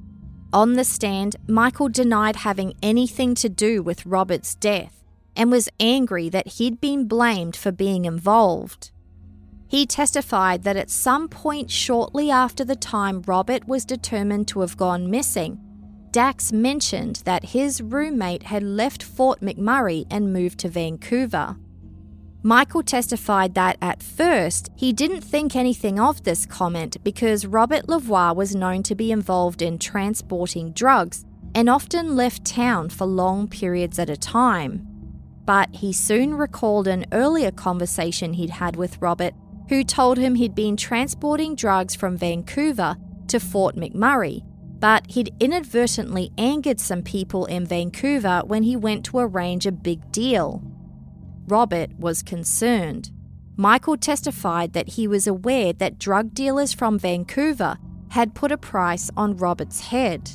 On the stand, Michael denied having anything to do with Robert's death and was angry that he'd been blamed for being involved. He testified that at some point shortly after the time Robert was determined to have gone missing, Dax mentioned that his roommate had left Fort McMurray and moved to Vancouver. Michael testified that at first he didn't think anything of this comment because Robert Lavoie was known to be involved in transporting drugs and often left town for long periods at a time. But he soon recalled an earlier conversation he'd had with Robert, who told him he'd been transporting drugs from Vancouver to Fort McMurray, but he'd inadvertently angered some people in Vancouver when he went to arrange a big deal. Robert was concerned. Michael testified that he was aware that drug dealers from Vancouver had put a price on Robert's head.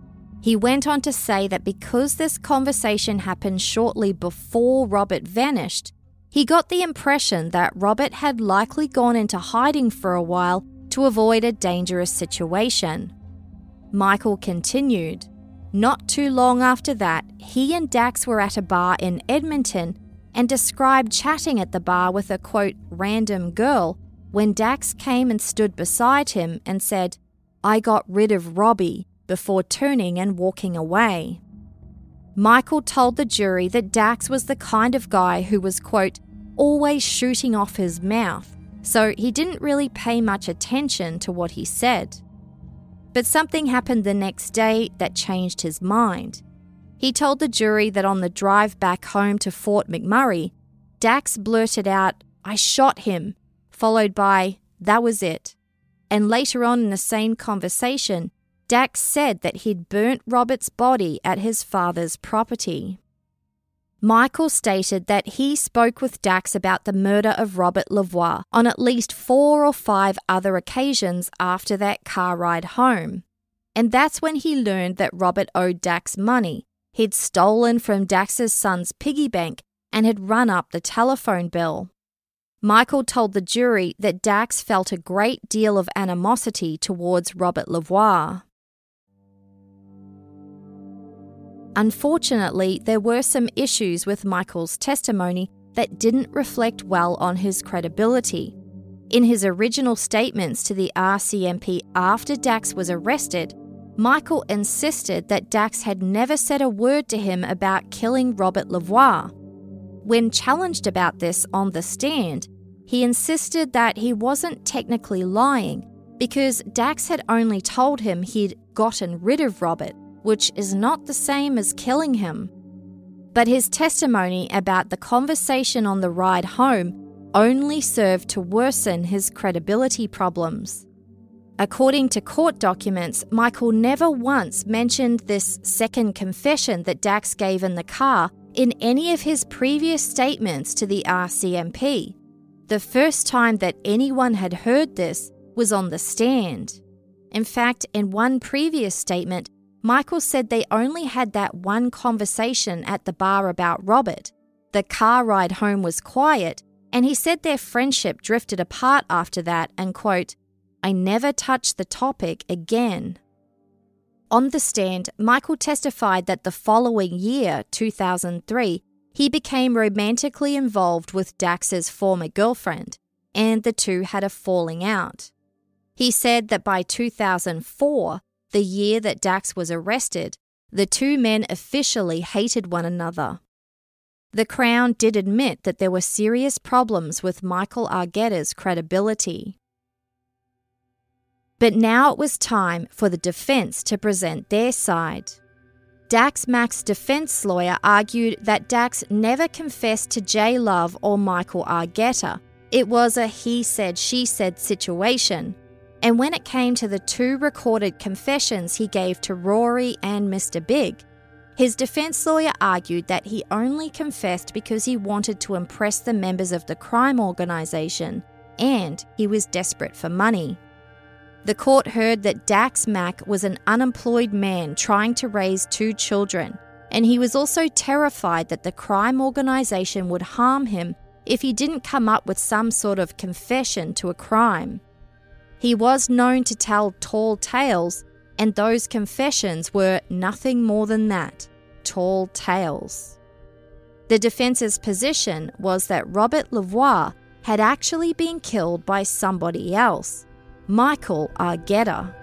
He went on to say that because this conversation happened shortly before Robert vanished, he got the impression that Robert had likely gone into hiding for a while to avoid a dangerous situation. Michael continued. Not too long after that, he and Dax were at a bar in Edmonton and described chatting at the bar with a, quote, random girl when Dax came and stood beside him and said, "I got rid of Robbie," before turning and walking away. Michael told the jury that Dax was the kind of guy who was, quote, always shooting off his mouth, so he didn't really pay much attention to what he said. But something happened the next day that changed his mind. He told the jury that on the drive back home to Fort McMurray, Dax blurted out, "I shot him," followed by, "That was it." And later on in the same conversation, Dax said that he'd burnt Robert's body at his father's property. Michael stated that he spoke with Dax about the murder of Robert Lavoie on at least four or five other occasions after that car ride home. And that's when he learned that Robert owed Dax money. He'd stolen from Dax's son's piggy bank and had run up the telephone bill. Michael told the jury that Dax felt a great deal of animosity towards Robert Lavoie. Unfortunately, there were some issues with Michael's testimony that didn't reflect well on his credibility. In his original statements to the R C M P after Dax was arrested, Michael insisted that Dax had never said a word to him about killing Robert Lavoie. When challenged about this on the stand, he insisted that he wasn't technically lying because Dax had only told him he'd gotten rid of Robert, which is not the same as killing him. But his testimony about the conversation on the ride home only served to worsen his credibility problems. According to court documents, Michael never once mentioned this second confession that Dax gave in the car in any of his previous statements to the R C M P. The first time that anyone had heard this was on the stand. In fact, in one previous statement, Michael said they only had that one conversation at the bar about Robert. The car ride home was quiet, and he said their friendship drifted apart after that and, quote, "I never touched the topic again." On the stand, Michael testified that the following year, two thousand three, he became romantically involved with Dax's former girlfriend, and the two had a falling out. He said that by two thousand four, the year that Dax was arrested, the two men officially hated one another. The Crown did admit that there were serious problems with Michael Argueda's credibility. But now it was time for the defense to present their side. Dax Mack's defense lawyer argued that Dax never confessed to J Love or Michael Argueta. It was a he said, she said situation. And when it came to the two recorded confessions he gave to Rory and Mister Big, his defense lawyer argued that he only confessed because he wanted to impress the members of the crime organisation and he was desperate for money. The court heard that Dax Mack was an unemployed man trying to raise two children, and he was also terrified that the crime organisation would harm him if he didn't come up with some sort of confession to a crime. He was known to tell tall tales, and those confessions were nothing more than that, tall tales. The defence's position was that Robert Lavoie had actually been killed by somebody else, Michael Argueta.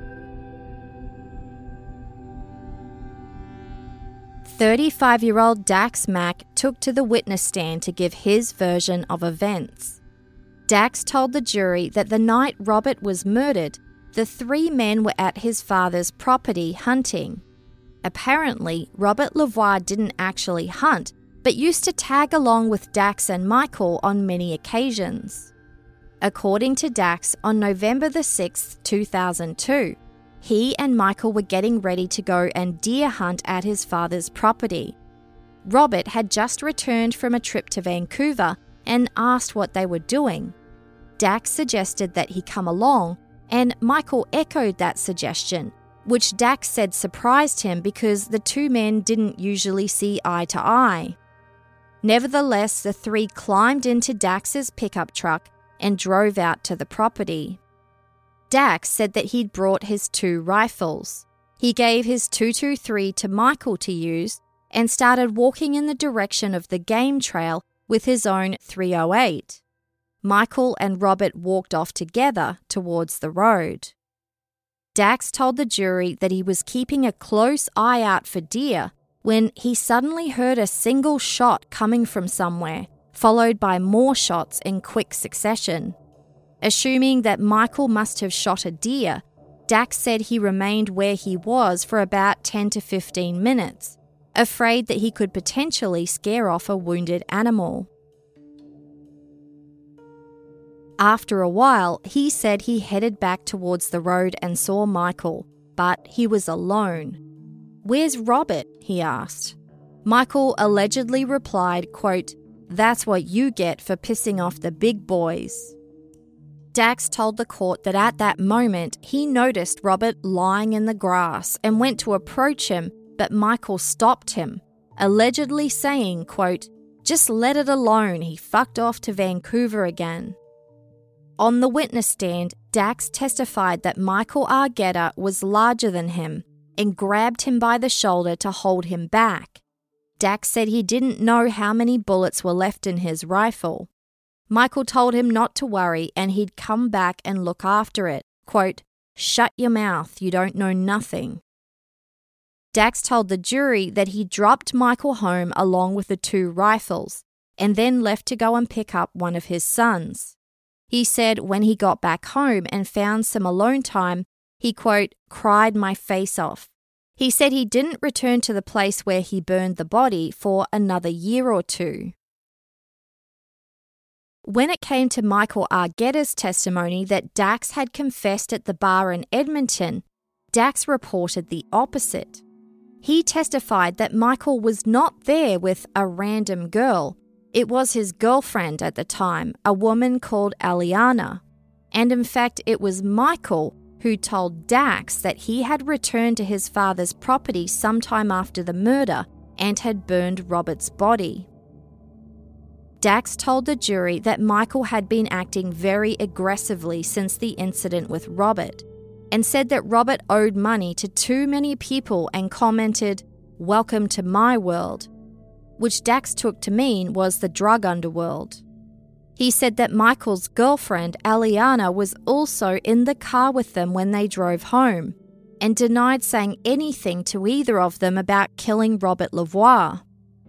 thirty-five-year-old Dax Mack took to the witness stand to give his version of events. Dax told the jury that the night Robert was murdered, the three men were at his father's property hunting. Apparently, Robert Lavoie didn't actually hunt, but used to tag along with Dax and Michael on many occasions. According to Dax, on November the sixth, two thousand two, he and Michael were getting ready to go and deer hunt at his father's property. Robert had just returned from a trip to Vancouver and asked what they were doing. Dax suggested that he come along, and Michael echoed that suggestion, which Dax said surprised him because the two men didn't usually see eye to eye. Nevertheless, the three climbed into Dax's pickup truck and drove out to the property. Dax said that he'd brought his two rifles. He gave his two twenty-three to Michael to use and started walking in the direction of the game trail with his own three oh eight. Michael and Robert walked off together towards the road. Dax told the jury that he was keeping a close eye out for deer when he suddenly heard a single shot coming from somewhere, followed by more shots in quick succession. Assuming that Michael must have shot a deer, Dax said he remained where he was for about ten to fifteen minutes, afraid that he could potentially scare off a wounded animal. After a while, he said he headed back towards the road and saw Michael, but he was alone. "Where's Robert?" he asked. Michael allegedly replied, quote, "That's what you get for pissing off the big boys." Dax told the court that at that moment he noticed Robert lying in the grass and went to approach him, but Michael stopped him, allegedly saying, quote, "Just let it alone, he fucked off to Vancouver again." On the witness stand, Dax testified that Michael Argueta was larger than him and grabbed him by the shoulder to hold him back. Dax said he didn't know how many bullets were left in his rifle. Michael told him not to worry and he'd come back and look after it. Quote, "Shut your mouth, you don't know nothing." Dax told the jury that he dropped Michael home along with the two rifles and then left to go and pick up one of his sons. He said when he got back home and found some alone time, he, quote, "cried my face off." He said he didn't return to the place where he burned the body for another year or two. When it came to Michael Argueda's testimony that Dax had confessed at the bar in Edmonton, Dax reported the opposite. He testified that Michael was not there with a random girl. It was his girlfriend at the time, a woman called Aliana. And in fact, it was Michael who told Dax that he had returned to his father's property sometime after the murder and had burned Robert's body. Dax told the jury that Michael had been acting very aggressively since the incident with Robert and said that Robert owed money to too many people and commented, "Welcome to my world," which Dax took to mean was the drug underworld. He said that Michael's girlfriend, Aliana, was also in the car with them when they drove home and denied saying anything to either of them about killing Robert Lavoie.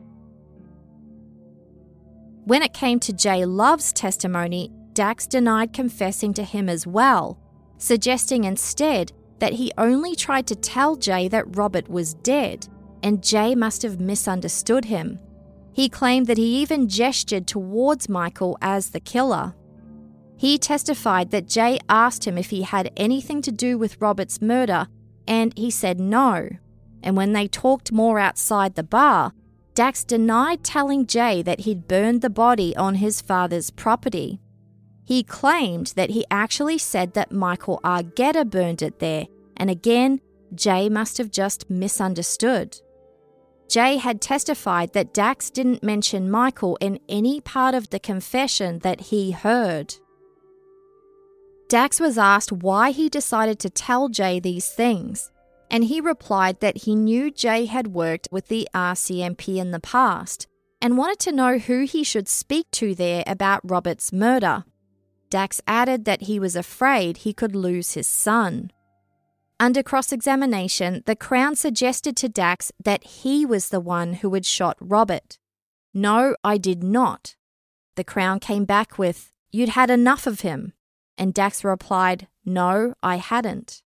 When it came to Jay Love's testimony, Dax denied confessing to him as well, suggesting instead that he only tried to tell Jay that Robert was dead and Jay must have misunderstood him. He claimed that he even gestured towards Michael as the killer. He testified that Jay asked him if he had anything to do with Robert's murder, and he said no. And when they talked more outside the bar, Dax denied telling Jay that he'd burned the body on his father's property. He claimed that he actually said that Michael Argueda burned it there, and again, Jay must have just misunderstood. Jay had testified that Dax didn't mention Michael in any part of the confession that he heard. Dax was asked why he decided to tell Jay these things, and he replied that he knew Jay had worked with the R C M P in the past and wanted to know who he should speak to there about Robert's murder. Dax added that he was afraid he could lose his son. Under cross-examination, the Crown suggested to Dax that he was the one who had shot Robert. "No, I did not." The Crown came back with, "You'd had enough of him." And Dax replied, "No, I hadn't."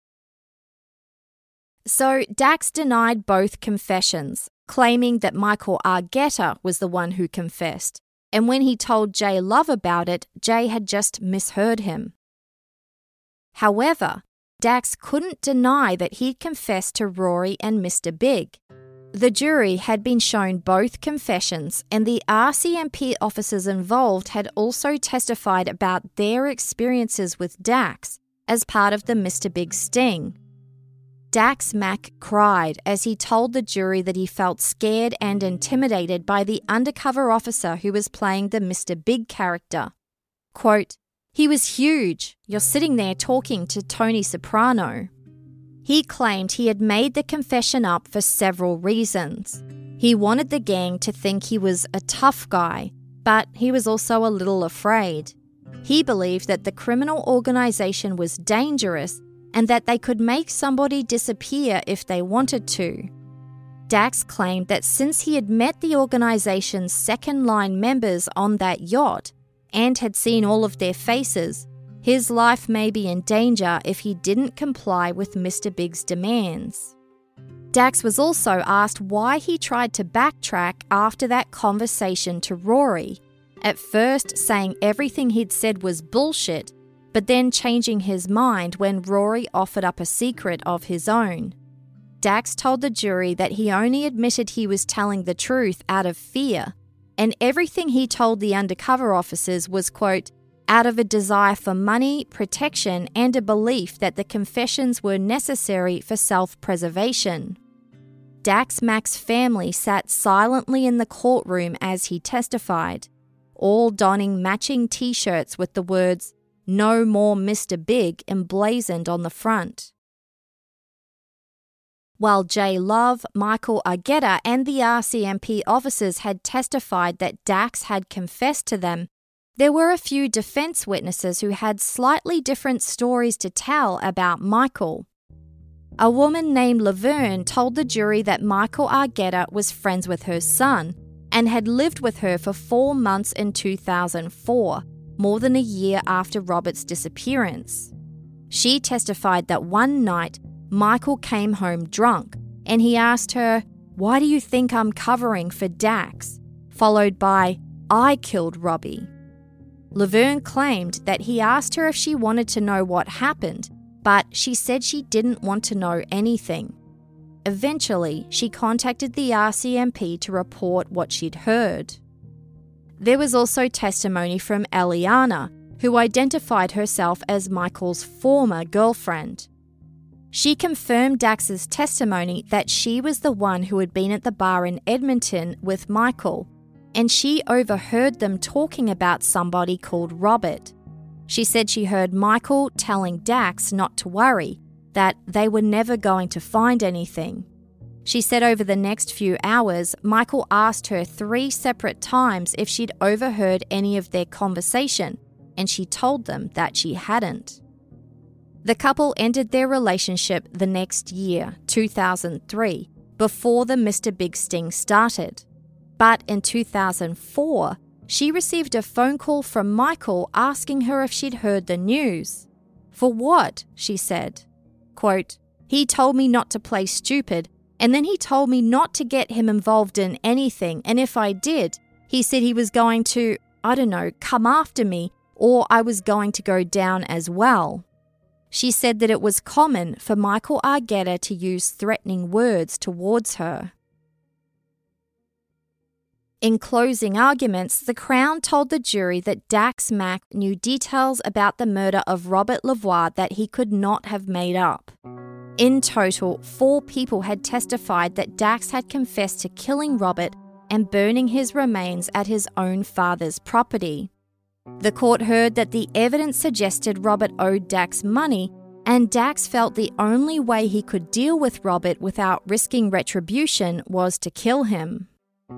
So Dax denied both confessions, claiming that Michael Argueta was the one who confessed. And when he told Jay Love about it, Jay had just misheard him. However, Dax couldn't deny that he'd confessed to Rory and Mister Big. The jury had been shown both confessions, and the R C M P officers involved had also testified about their experiences with Dax as part of the Mister Big sting. Dax Mack cried as he told the jury that he felt scared and intimidated by the undercover officer who was playing the Mister Big character. Quote, "He was huge. You're sitting there talking to Tony Soprano." He claimed he had made the confession up for several reasons. He wanted the gang to think he was a tough guy, but he was also a little afraid. He believed that the criminal organization was dangerous and that they could make somebody disappear if they wanted to. Dax claimed that since he had met the organization's second-line members on that yacht and had seen all of their faces, his life may be in danger if he didn't comply with Mister Big's demands. Dax was also asked why he tried to backtrack after that conversation to Rory, at first saying everything he'd said was bullshit, but then changing his mind when Rory offered up a secret of his own. Dax told the jury that he only admitted he was telling the truth out of fear, and everything he told the undercover officers was, quote, out of a desire for money, protection, and a belief that the confessions were necessary for self-preservation. Dax Mack's family sat silently in the courtroom as he testified, all donning matching t-shirts with the words, "No more Mister Big" emblazoned on the front. While Jay Love, Michael Argueta, and the R C M P officers had testified that Dax had confessed to them, There were a few defense witnesses who had slightly different stories to tell about Michael. A woman named Laverne told the jury that Michael Argueta was friends with her son and had lived with her for four months in two thousand four, more than a year after Robert's disappearance. She testified that one night, Michael came home drunk and he asked her, "Why do you think I'm covering for Dax?" followed by, "I killed Robbie." Laverne claimed that he asked her if she wanted to know what happened, but she said she didn't want to know anything. Eventually, she contacted the R C M P to report what she'd heard. There was also testimony from Eliana, who identified herself as Michael's former girlfriend. She confirmed Dax's testimony that she was the one who had been at the bar in Edmonton with Michael, and she overheard them talking about somebody called Robert. She said she heard Michael telling Dax not to worry, that they were never going to find anything. She said over the next few hours, Michael asked her three separate times if she'd overheard any of their conversation, and she told them that she hadn't. The couple ended their relationship the next year, two thousand three, before the Mister Big Sting started. But in two thousand four, she received a phone call from Michael asking her if she'd heard the news. "For what?" she said. Quote, "He told me not to play stupid, and then he told me not to get him involved in anything, and if I did, he said he was going to, I don't know, come after me, or I was going to go down as well." She said that it was common for Michael Argueta to use threatening words towards her. In closing arguments, the Crown told the jury that Dax Mack knew details about the murder of Robert Lavoie that he could not have made up. In total, four people had testified that Dax had confessed to killing Robert and burning his remains at his own father's property. The court heard that the evidence suggested Robert owed Dax money, and Dax felt the only way he could deal with Robert without risking retribution was to kill him.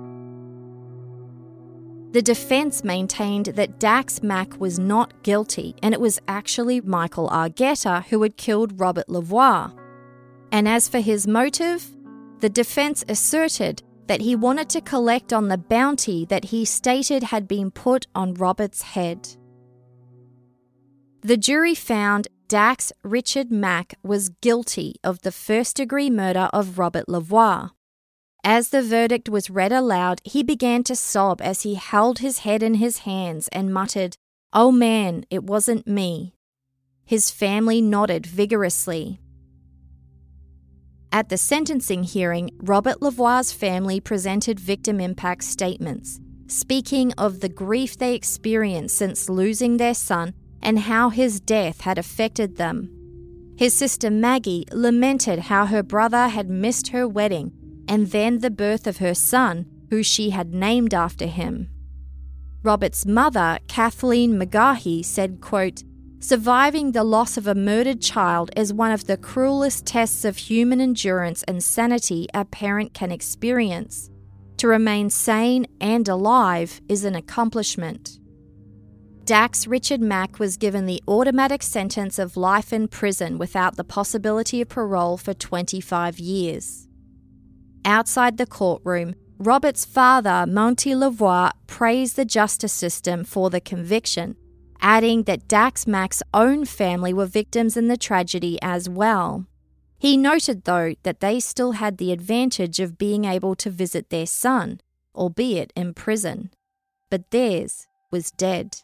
The defense maintained that Dax Mack was not guilty and it was actually Michael Argueta who had killed Robert Lavoie. And as for his motive, the defense asserted that he wanted to collect on the bounty that he stated had been put on Robert's head. The jury found Dax Richard Mack was guilty of the first-degree murder of Robert Lavoie. As the verdict was read aloud, he began to sob as he held his head in his hands and muttered, "Oh man, it wasn't me." His family nodded vigorously. At the sentencing hearing, Robert Lavoie's family presented victim impact statements, speaking of the grief they experienced since losing their son and how his death had affected them. His sister Maggie lamented how her brother had missed her wedding and then the birth of her son, who she had named after him. Robert's mother, Kathleen McGahey, said, quote, "Surviving the loss of a murdered child is one of the cruelest tests of human endurance and sanity a parent can experience. To remain sane and alive is an accomplishment." Dax Richard Mack was given the automatic sentence of life in prison without the possibility of parole for twenty-five years. Outside the courtroom, Robert's father, Monty Lavoie, praised the justice system for the conviction, adding that Dax Mack's own family were victims in the tragedy as well. He noted, though, that they still had the advantage of being able to visit their son, albeit in prison. But theirs was dead.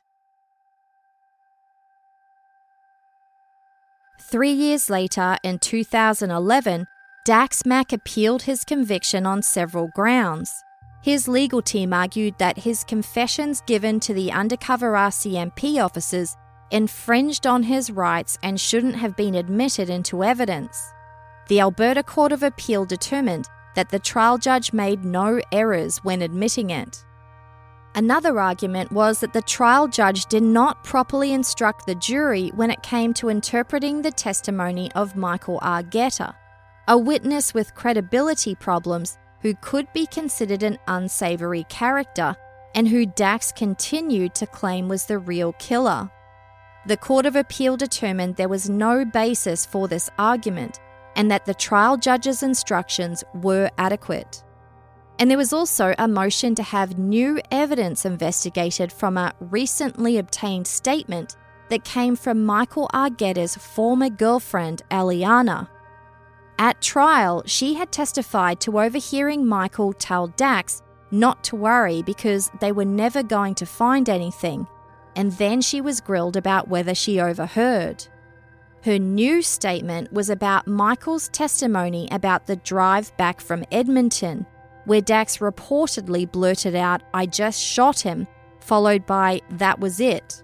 Three years later, in two thousand eleven, Dax Mack appealed his conviction on several grounds. His legal team argued that his confessions given to the undercover R C M P officers infringed on his rights and shouldn't have been admitted into evidence. The Alberta Court of Appeal determined that the trial judge made no errors when admitting it. Another argument was that the trial judge did not properly instruct the jury when it came to interpreting the testimony of Michael Argueta, a witness with credibility problems who could be considered an unsavoury character, and who Dax continued to claim was the real killer. The Court of Appeal determined there was no basis for this argument and that the trial judge's instructions were adequate. And there was also a motion to have new evidence investigated from a recently obtained statement that came from Michael Argueda's former girlfriend, Eliana. At trial, she had testified to overhearing Michael tell Dax not to worry because they were never going to find anything, and then she was grilled about whether she overheard. Her new statement was about Michael's testimony about the drive back from Edmonton, where Dax reportedly blurted out, "I just shot him," followed by, "That was it."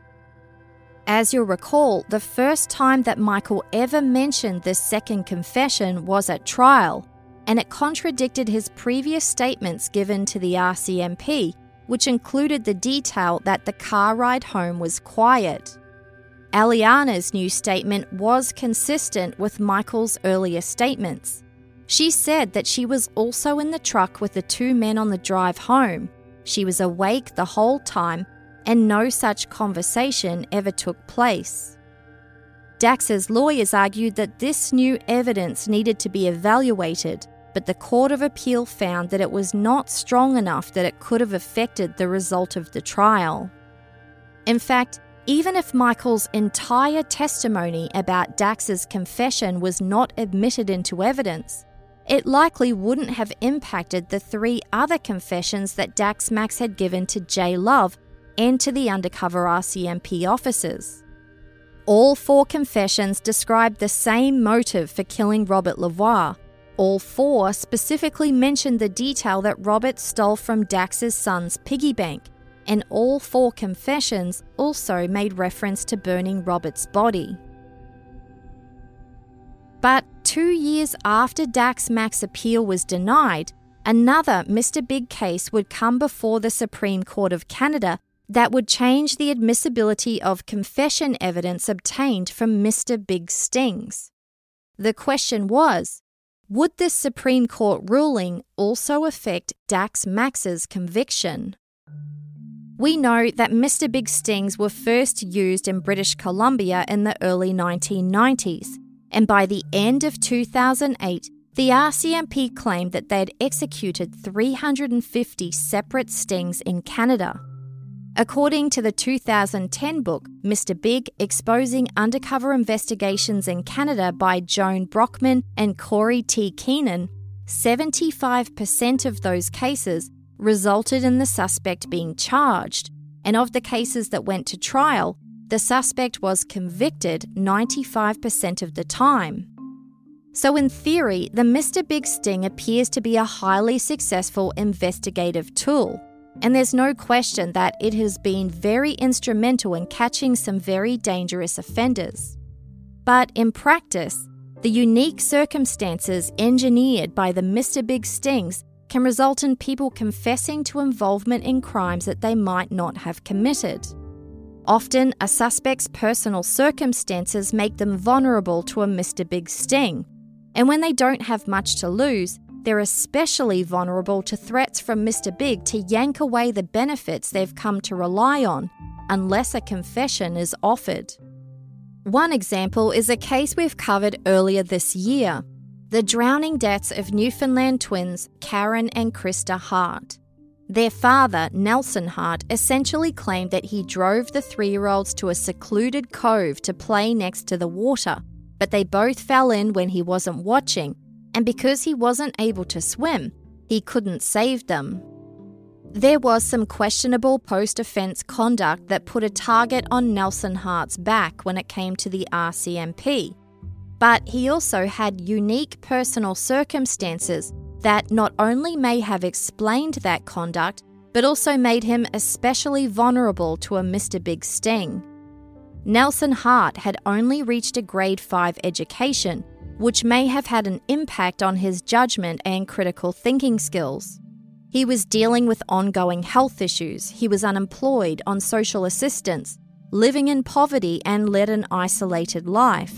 As you'll recall, the first time that Michael ever mentioned this second confession was at trial, and it contradicted his previous statements given to the R C M P, which included the detail that the car ride home was quiet. Eliana's new statement was consistent with Michael's earlier statements. She said that she was also in the truck with the two men on the drive home. She was awake the whole time, and no such conversation ever took place. Dax's lawyers argued that this new evidence needed to be evaluated, but the Court of Appeal found that it was not strong enough that it could have affected the result of the trial. In fact, even if Michael's entire testimony about Dax's confession was not admitted into evidence, it likely wouldn't have impacted the three other confessions that Dax Max had given to Jay Love and to the undercover R C M P officers. All four confessions described the same motive for killing Robert Lavoie. All four specifically mentioned the detail that Robert stole from Dax's son's piggy bank, and all four confessions also made reference to burning Robert's body. But two years after Dax Max's appeal was denied, another Mister Big case would come before the Supreme Court of Canada that would change the admissibility of confession evidence obtained from Mister Big's stings. The question was, would this Supreme Court ruling also affect Dax Max's conviction? We know that Mister Big stings were first used in British Columbia in the early nineteen nineties, and by the end of two thousand eight, the R C M P claimed that they had executed three hundred fifty separate stings in Canada. According to the two thousand ten book, Mister Big, Exposing Undercover Investigations in Canada by Joan Brockman and Corey T. Keenan, seventy-five percent of those cases resulted in the suspect being charged, and of the cases that went to trial, the suspect was convicted ninety-five percent of the time. So in theory, the Mister Big sting appears to be a highly successful investigative tool, and there's no question that it has been very instrumental in catching some very dangerous offenders. But in practice, the unique circumstances engineered by the Mister Big stings can result in people confessing to involvement in crimes that they might not have committed. Often, a suspect's personal circumstances make them vulnerable to a Mister Big sting, and when they don't have much to lose, they're especially vulnerable to threats from Mister Big to yank away the benefits they've come to rely on, unless a confession is offered. One example is a case we've covered earlier this year, the drowning deaths of Newfoundland twins Karen and Krista Hart. Their father, Nelson Hart, essentially claimed that he drove the three-year-olds to a secluded cove to play next to the water, but they both fell in when he wasn't watching, and because he wasn't able to swim, he couldn't save them. There was some questionable post-offence conduct that put a target on Nelson Hart's back when it came to the R C M P, but he also had unique personal circumstances that not only may have explained that conduct, but also made him especially vulnerable to a Mister Big sting. Nelson Hart had only reached a grade five education, which may have had an impact on his judgment and critical thinking skills. He was dealing with ongoing health issues, he was unemployed, on social assistance, living in poverty, and led an isolated life.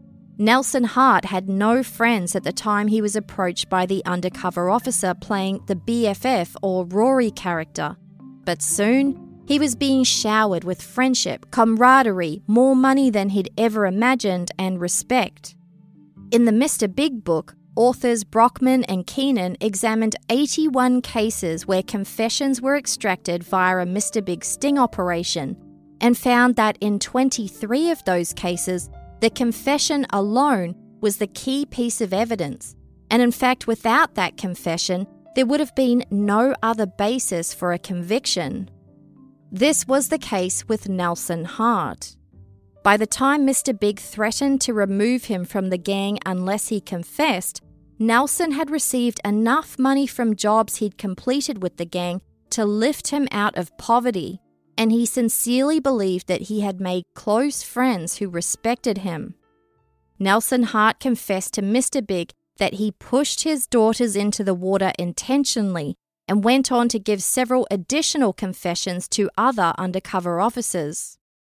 Nelson Hart had no friends at the time he was approached by the undercover officer playing the B F F or Rory character, but soon he was being showered with friendship, camaraderie, more money than he'd ever imagined, and respect. In the Mister Big book, authors Brockman and Keenan examined eighty-one cases where confessions were extracted via a Mister Big sting operation and found that in twenty-three of those cases, the confession alone was the key piece of evidence. And in fact, without that confession, there would have been no other basis for a conviction. This was the case with Nelson Hart. By the time Mister Big threatened to remove him from the gang unless he confessed, Nelson had received enough money from jobs he'd completed with the gang to lift him out of poverty, and he sincerely believed that he had made close friends who respected him. Nelson Hart confessed to Mister Big that he pushed his daughters into the water intentionally and went on to give several additional confessions to other undercover officers.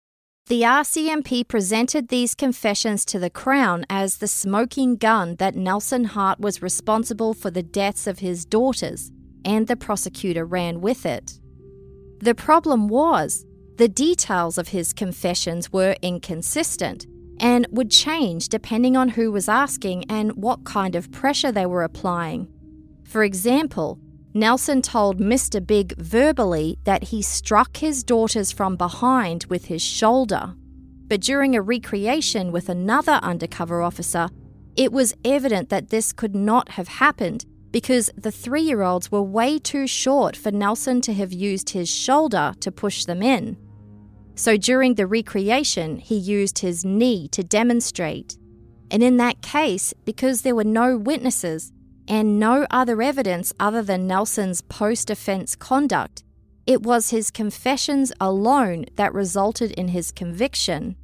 The R C M P presented these confessions to the Crown as the smoking gun that Nelson Hart was responsible for the deaths of his daughters, and the prosecutor ran with it. The problem was, the details of his confessions were inconsistent and would change depending on who was asking and what kind of pressure they were applying. For example, Nelson told Mister Big verbally that he struck his daughters from behind with his shoulder. But during a recreation with another undercover officer, it was evident that this could not have happened because the three-year-olds were way too short for Nelson to have used his shoulder to push them in. So during the recreation, he used his knee to demonstrate. And in that case, because there were no witnesses and no other evidence other than Nelson's post-offense conduct, it was his confessions alone that resulted in his conviction.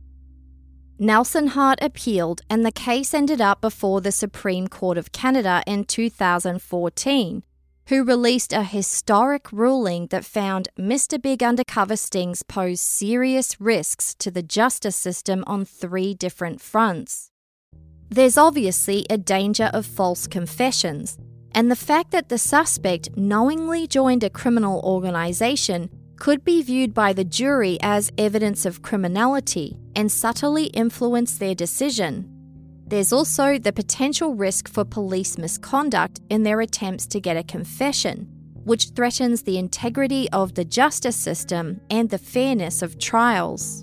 Nelson Hart appealed, and the case ended up before the Supreme Court of Canada in two thousand fourteen, who released a historic ruling that found Mister Big undercover stings pose serious risks to the justice system on three different fronts. There's obviously a danger of false confessions, and the fact that the suspect knowingly joined a criminal organisation could be viewed by the jury as evidence of criminality and subtly influence their decision. There's also the potential risk for police misconduct in their attempts to get a confession, which threatens the integrity of the justice system and the fairness of trials.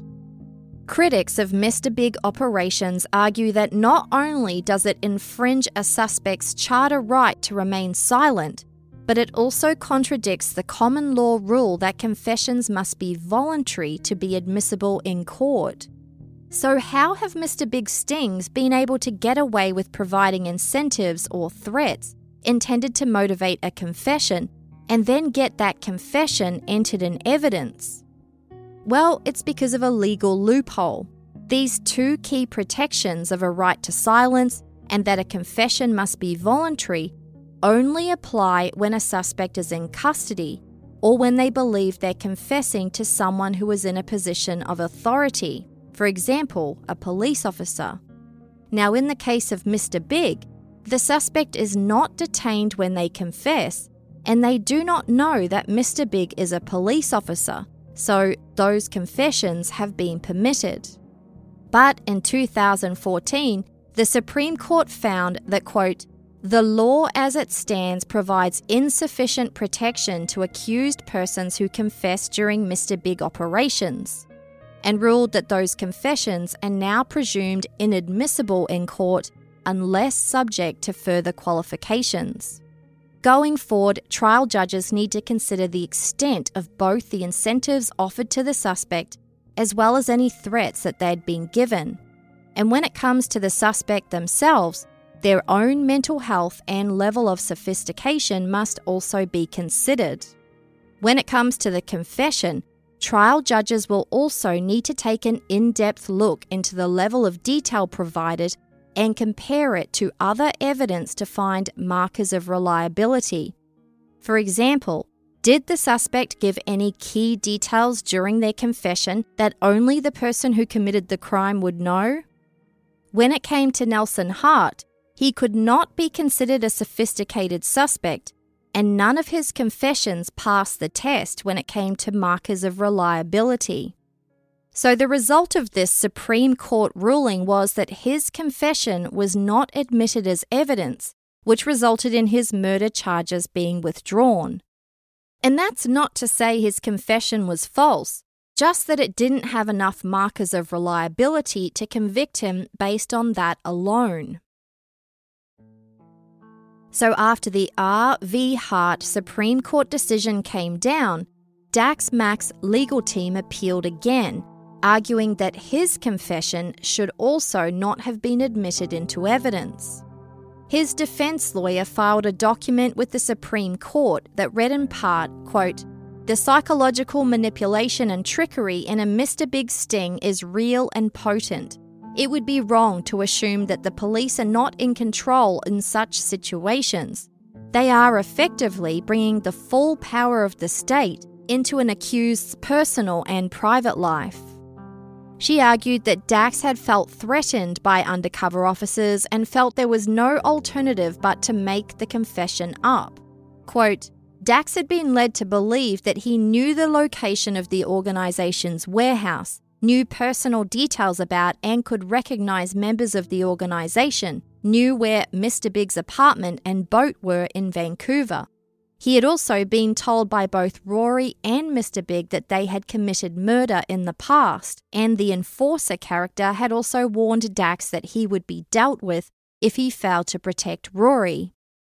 Critics of Mister Big operations argue that not only does it infringe a suspect's charter right to remain silent, but it also contradicts the common law rule that confessions must be voluntary to be admissible in court. So how have Mister Big stings been able to get away with providing incentives or threats intended to motivate a confession and then get that confession entered in evidence? Well, it's because of a legal loophole. These two key protections of a right to silence and that a confession must be voluntary only apply when a suspect is in custody or when they believe they're confessing to someone who is in a position of authority, for example, a police officer. Now, in the case of Mister Big, the suspect is not detained when they confess, and they do not know that Mister Big is a police officer, so those confessions have been permitted. But in two thousand fourteen, the Supreme Court found that, quote, "The law as it stands provides insufficient protection to accused persons who confess during Mister Big operations," and ruled that those confessions are now presumed inadmissible in court unless subject to further qualifications. Going forward, trial judges need to consider the extent of both the incentives offered to the suspect as well as any threats that they'd been given. And when it comes to the suspect themselves, their own mental health and level of sophistication must also be considered. When it comes to the confession, trial judges will also need to take an in-depth look into the level of detail provided and compare it to other evidence to find markers of reliability. For example, did the suspect give any key details during their confession that only the person who committed the crime would know? When it came to Nelson Hart, he could not be considered a sophisticated suspect, and none of his confessions passed the test when it came to markers of reliability. So the result of this Supreme Court ruling was that his confession was not admitted as evidence, which resulted in his murder charges being withdrawn. And that's not to say his confession was false, just that it didn't have enough markers of reliability to convict him based on that alone. So after the R v Hart Supreme Court decision came down, Dax Mack's legal team appealed again, arguing that his confession should also not have been admitted into evidence. His defense lawyer filed a document with the Supreme Court that read in part, quote, "The psychological manipulation and trickery in a Mister Big sting is real and potent. It would be wrong to assume that the police are not in control in such situations. They are effectively bringing the full power of the state into an accused's personal and private life." She argued that Dax had felt threatened by undercover officers and felt there was no alternative but to make the confession up. Quote, "Dax had been led to believe that he knew the location of the organization's warehouse, knew personal details about and could recognize members of the organization, knew where Mister Big's apartment and boat were in Vancouver. He had also been told by both Rory and Mister Big that they had committed murder in the past, and the enforcer character had also warned Dax that he would be dealt with if he failed to protect Rory."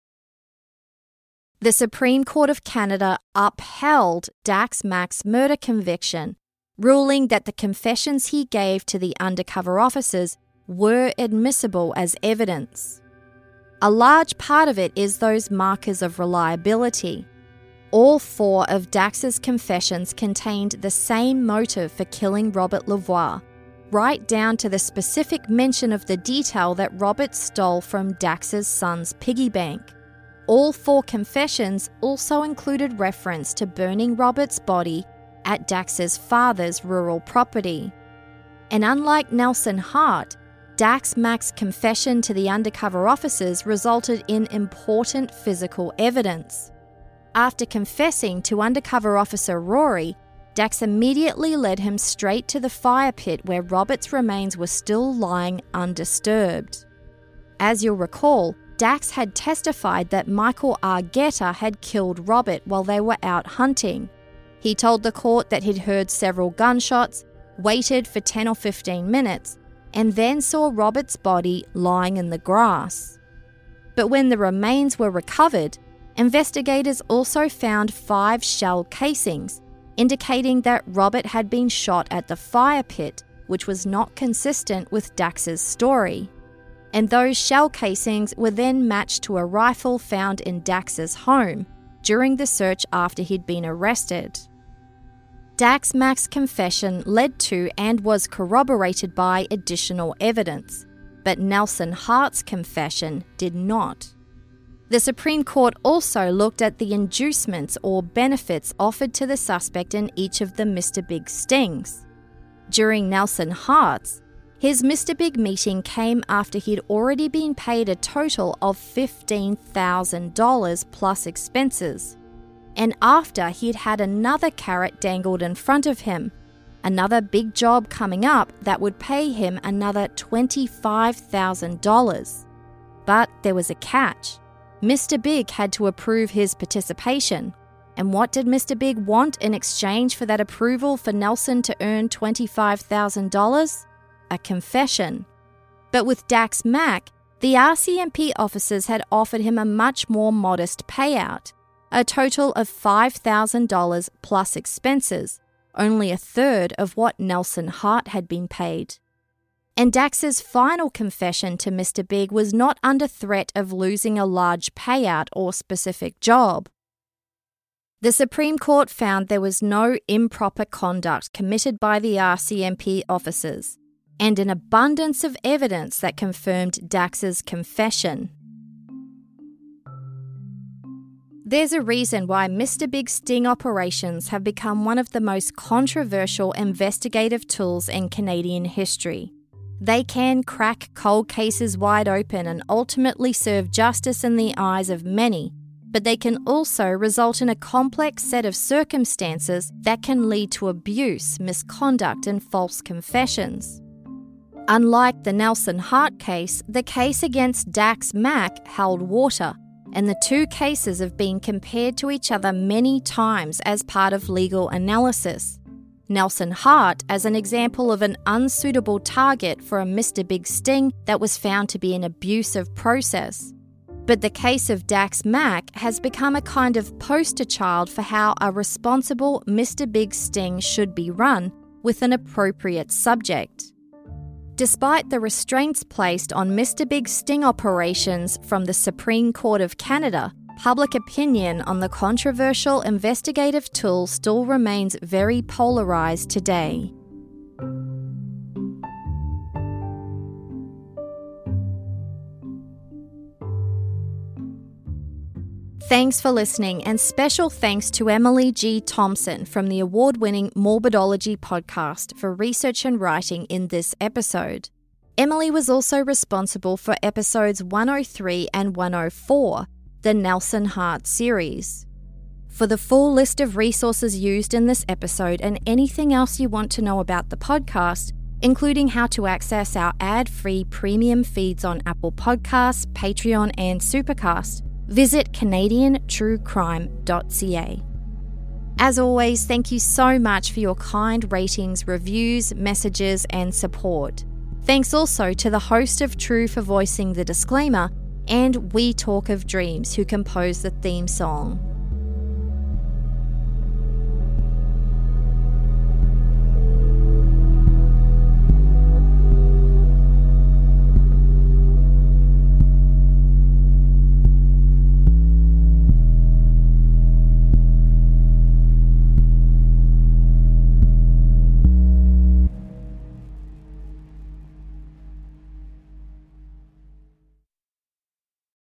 The Supreme Court of Canada upheld Dax Mack's murder conviction, ruling that the confessions he gave to the undercover officers were admissible as evidence. A large part of it is those markers of reliability. All four of Dax's confessions contained the same motive for killing Robert Lavoie, right down to the specific mention of the detail that Robert stole from Dax's son's piggy bank. All four confessions also included reference to burning Robert's body at Dax's father's rural property. And unlike Nelson Hart, Dax Mack's confession to the undercover officers resulted in important physical evidence. After confessing to undercover officer Rory, Dax immediately led him straight to the fire pit where Robert's remains were still lying undisturbed. As you'll recall, Dax had testified that Michael Argueta had killed Robert while they were out hunting. He told the court that he'd heard several gunshots, waited for ten or fifteen minutes, and then saw Robert's body lying in the grass. But when the remains were recovered, investigators also found five shell casings, indicating that Robert had been shot at the fire pit, which was not consistent with Dax's story. And those shell casings were then matched to a rifle found in Dax's home during the search after he'd been arrested. Dax Mack's confession led to and was corroborated by additional evidence, but Nelson Hart's confession did not. The Supreme Court also looked at the inducements or benefits offered to the suspect in each of the Mister Big stings. During Nelson Hart's, his Mister Big meeting came after he'd already been paid a total of fifteen thousand dollars plus expenses, and after he'd had another carrot dangled in front of him, another big job coming up that would pay him another twenty-five thousand dollars. But there was a catch. Mister Big had to approve his participation. And what did Mister Big want in exchange for that approval for Nelson to earn twenty-five thousand dollars? A confession. But with Dax Mack, the R C M P officers had offered him a much more modest payout, a total of five thousand dollars plus expenses, only a third of what Nelson Hart had been paid. And Dax's final confession to Mister Big was not under threat of losing a large payout or specific job. The Supreme Court found there was no improper conduct committed by the R C M P officers, and an abundance of evidence that confirmed Dax's confession. There's a reason why Mister Big sting operations have become one of the most controversial investigative tools in Canadian history. They can crack cold cases wide open and ultimately serve justice in the eyes of many, but they can also result in a complex set of circumstances that can lead to abuse, misconduct, and false confessions. Unlike the Nelson Hart case, the case against Dax Mack held water, and the two cases have been compared to each other many times as part of legal analysis. Nelson Hart as an example of an unsuitable target for a Mister Big sting that was found to be an abusive process. But the case of Dax Mack has become a kind of poster child for how a responsible Mister Big sting should be run with an appropriate subject. Despite the restraints placed on Mister Big sting operations from the Supreme Court of Canada, public opinion on the controversial investigative tool still remains very polarised today. Thanks for listening, and special thanks to Emily G. Thompson from the award-winning Morbidology podcast for research and writing in this episode. Emily was also responsible for episodes one oh three and one oh four, the Nelson Hart series. For the full list of resources used in this episode and anything else you want to know about the podcast, including how to access our ad-free premium feeds on Apple Podcasts, Patreon, and Supercast, visit Canadian True Crime dot c a. As always, thank you so much for your kind ratings, reviews, messages, and support. Thanks also to the host of True for voicing the disclaimer, and We Talk of Dreams, who composed the theme song.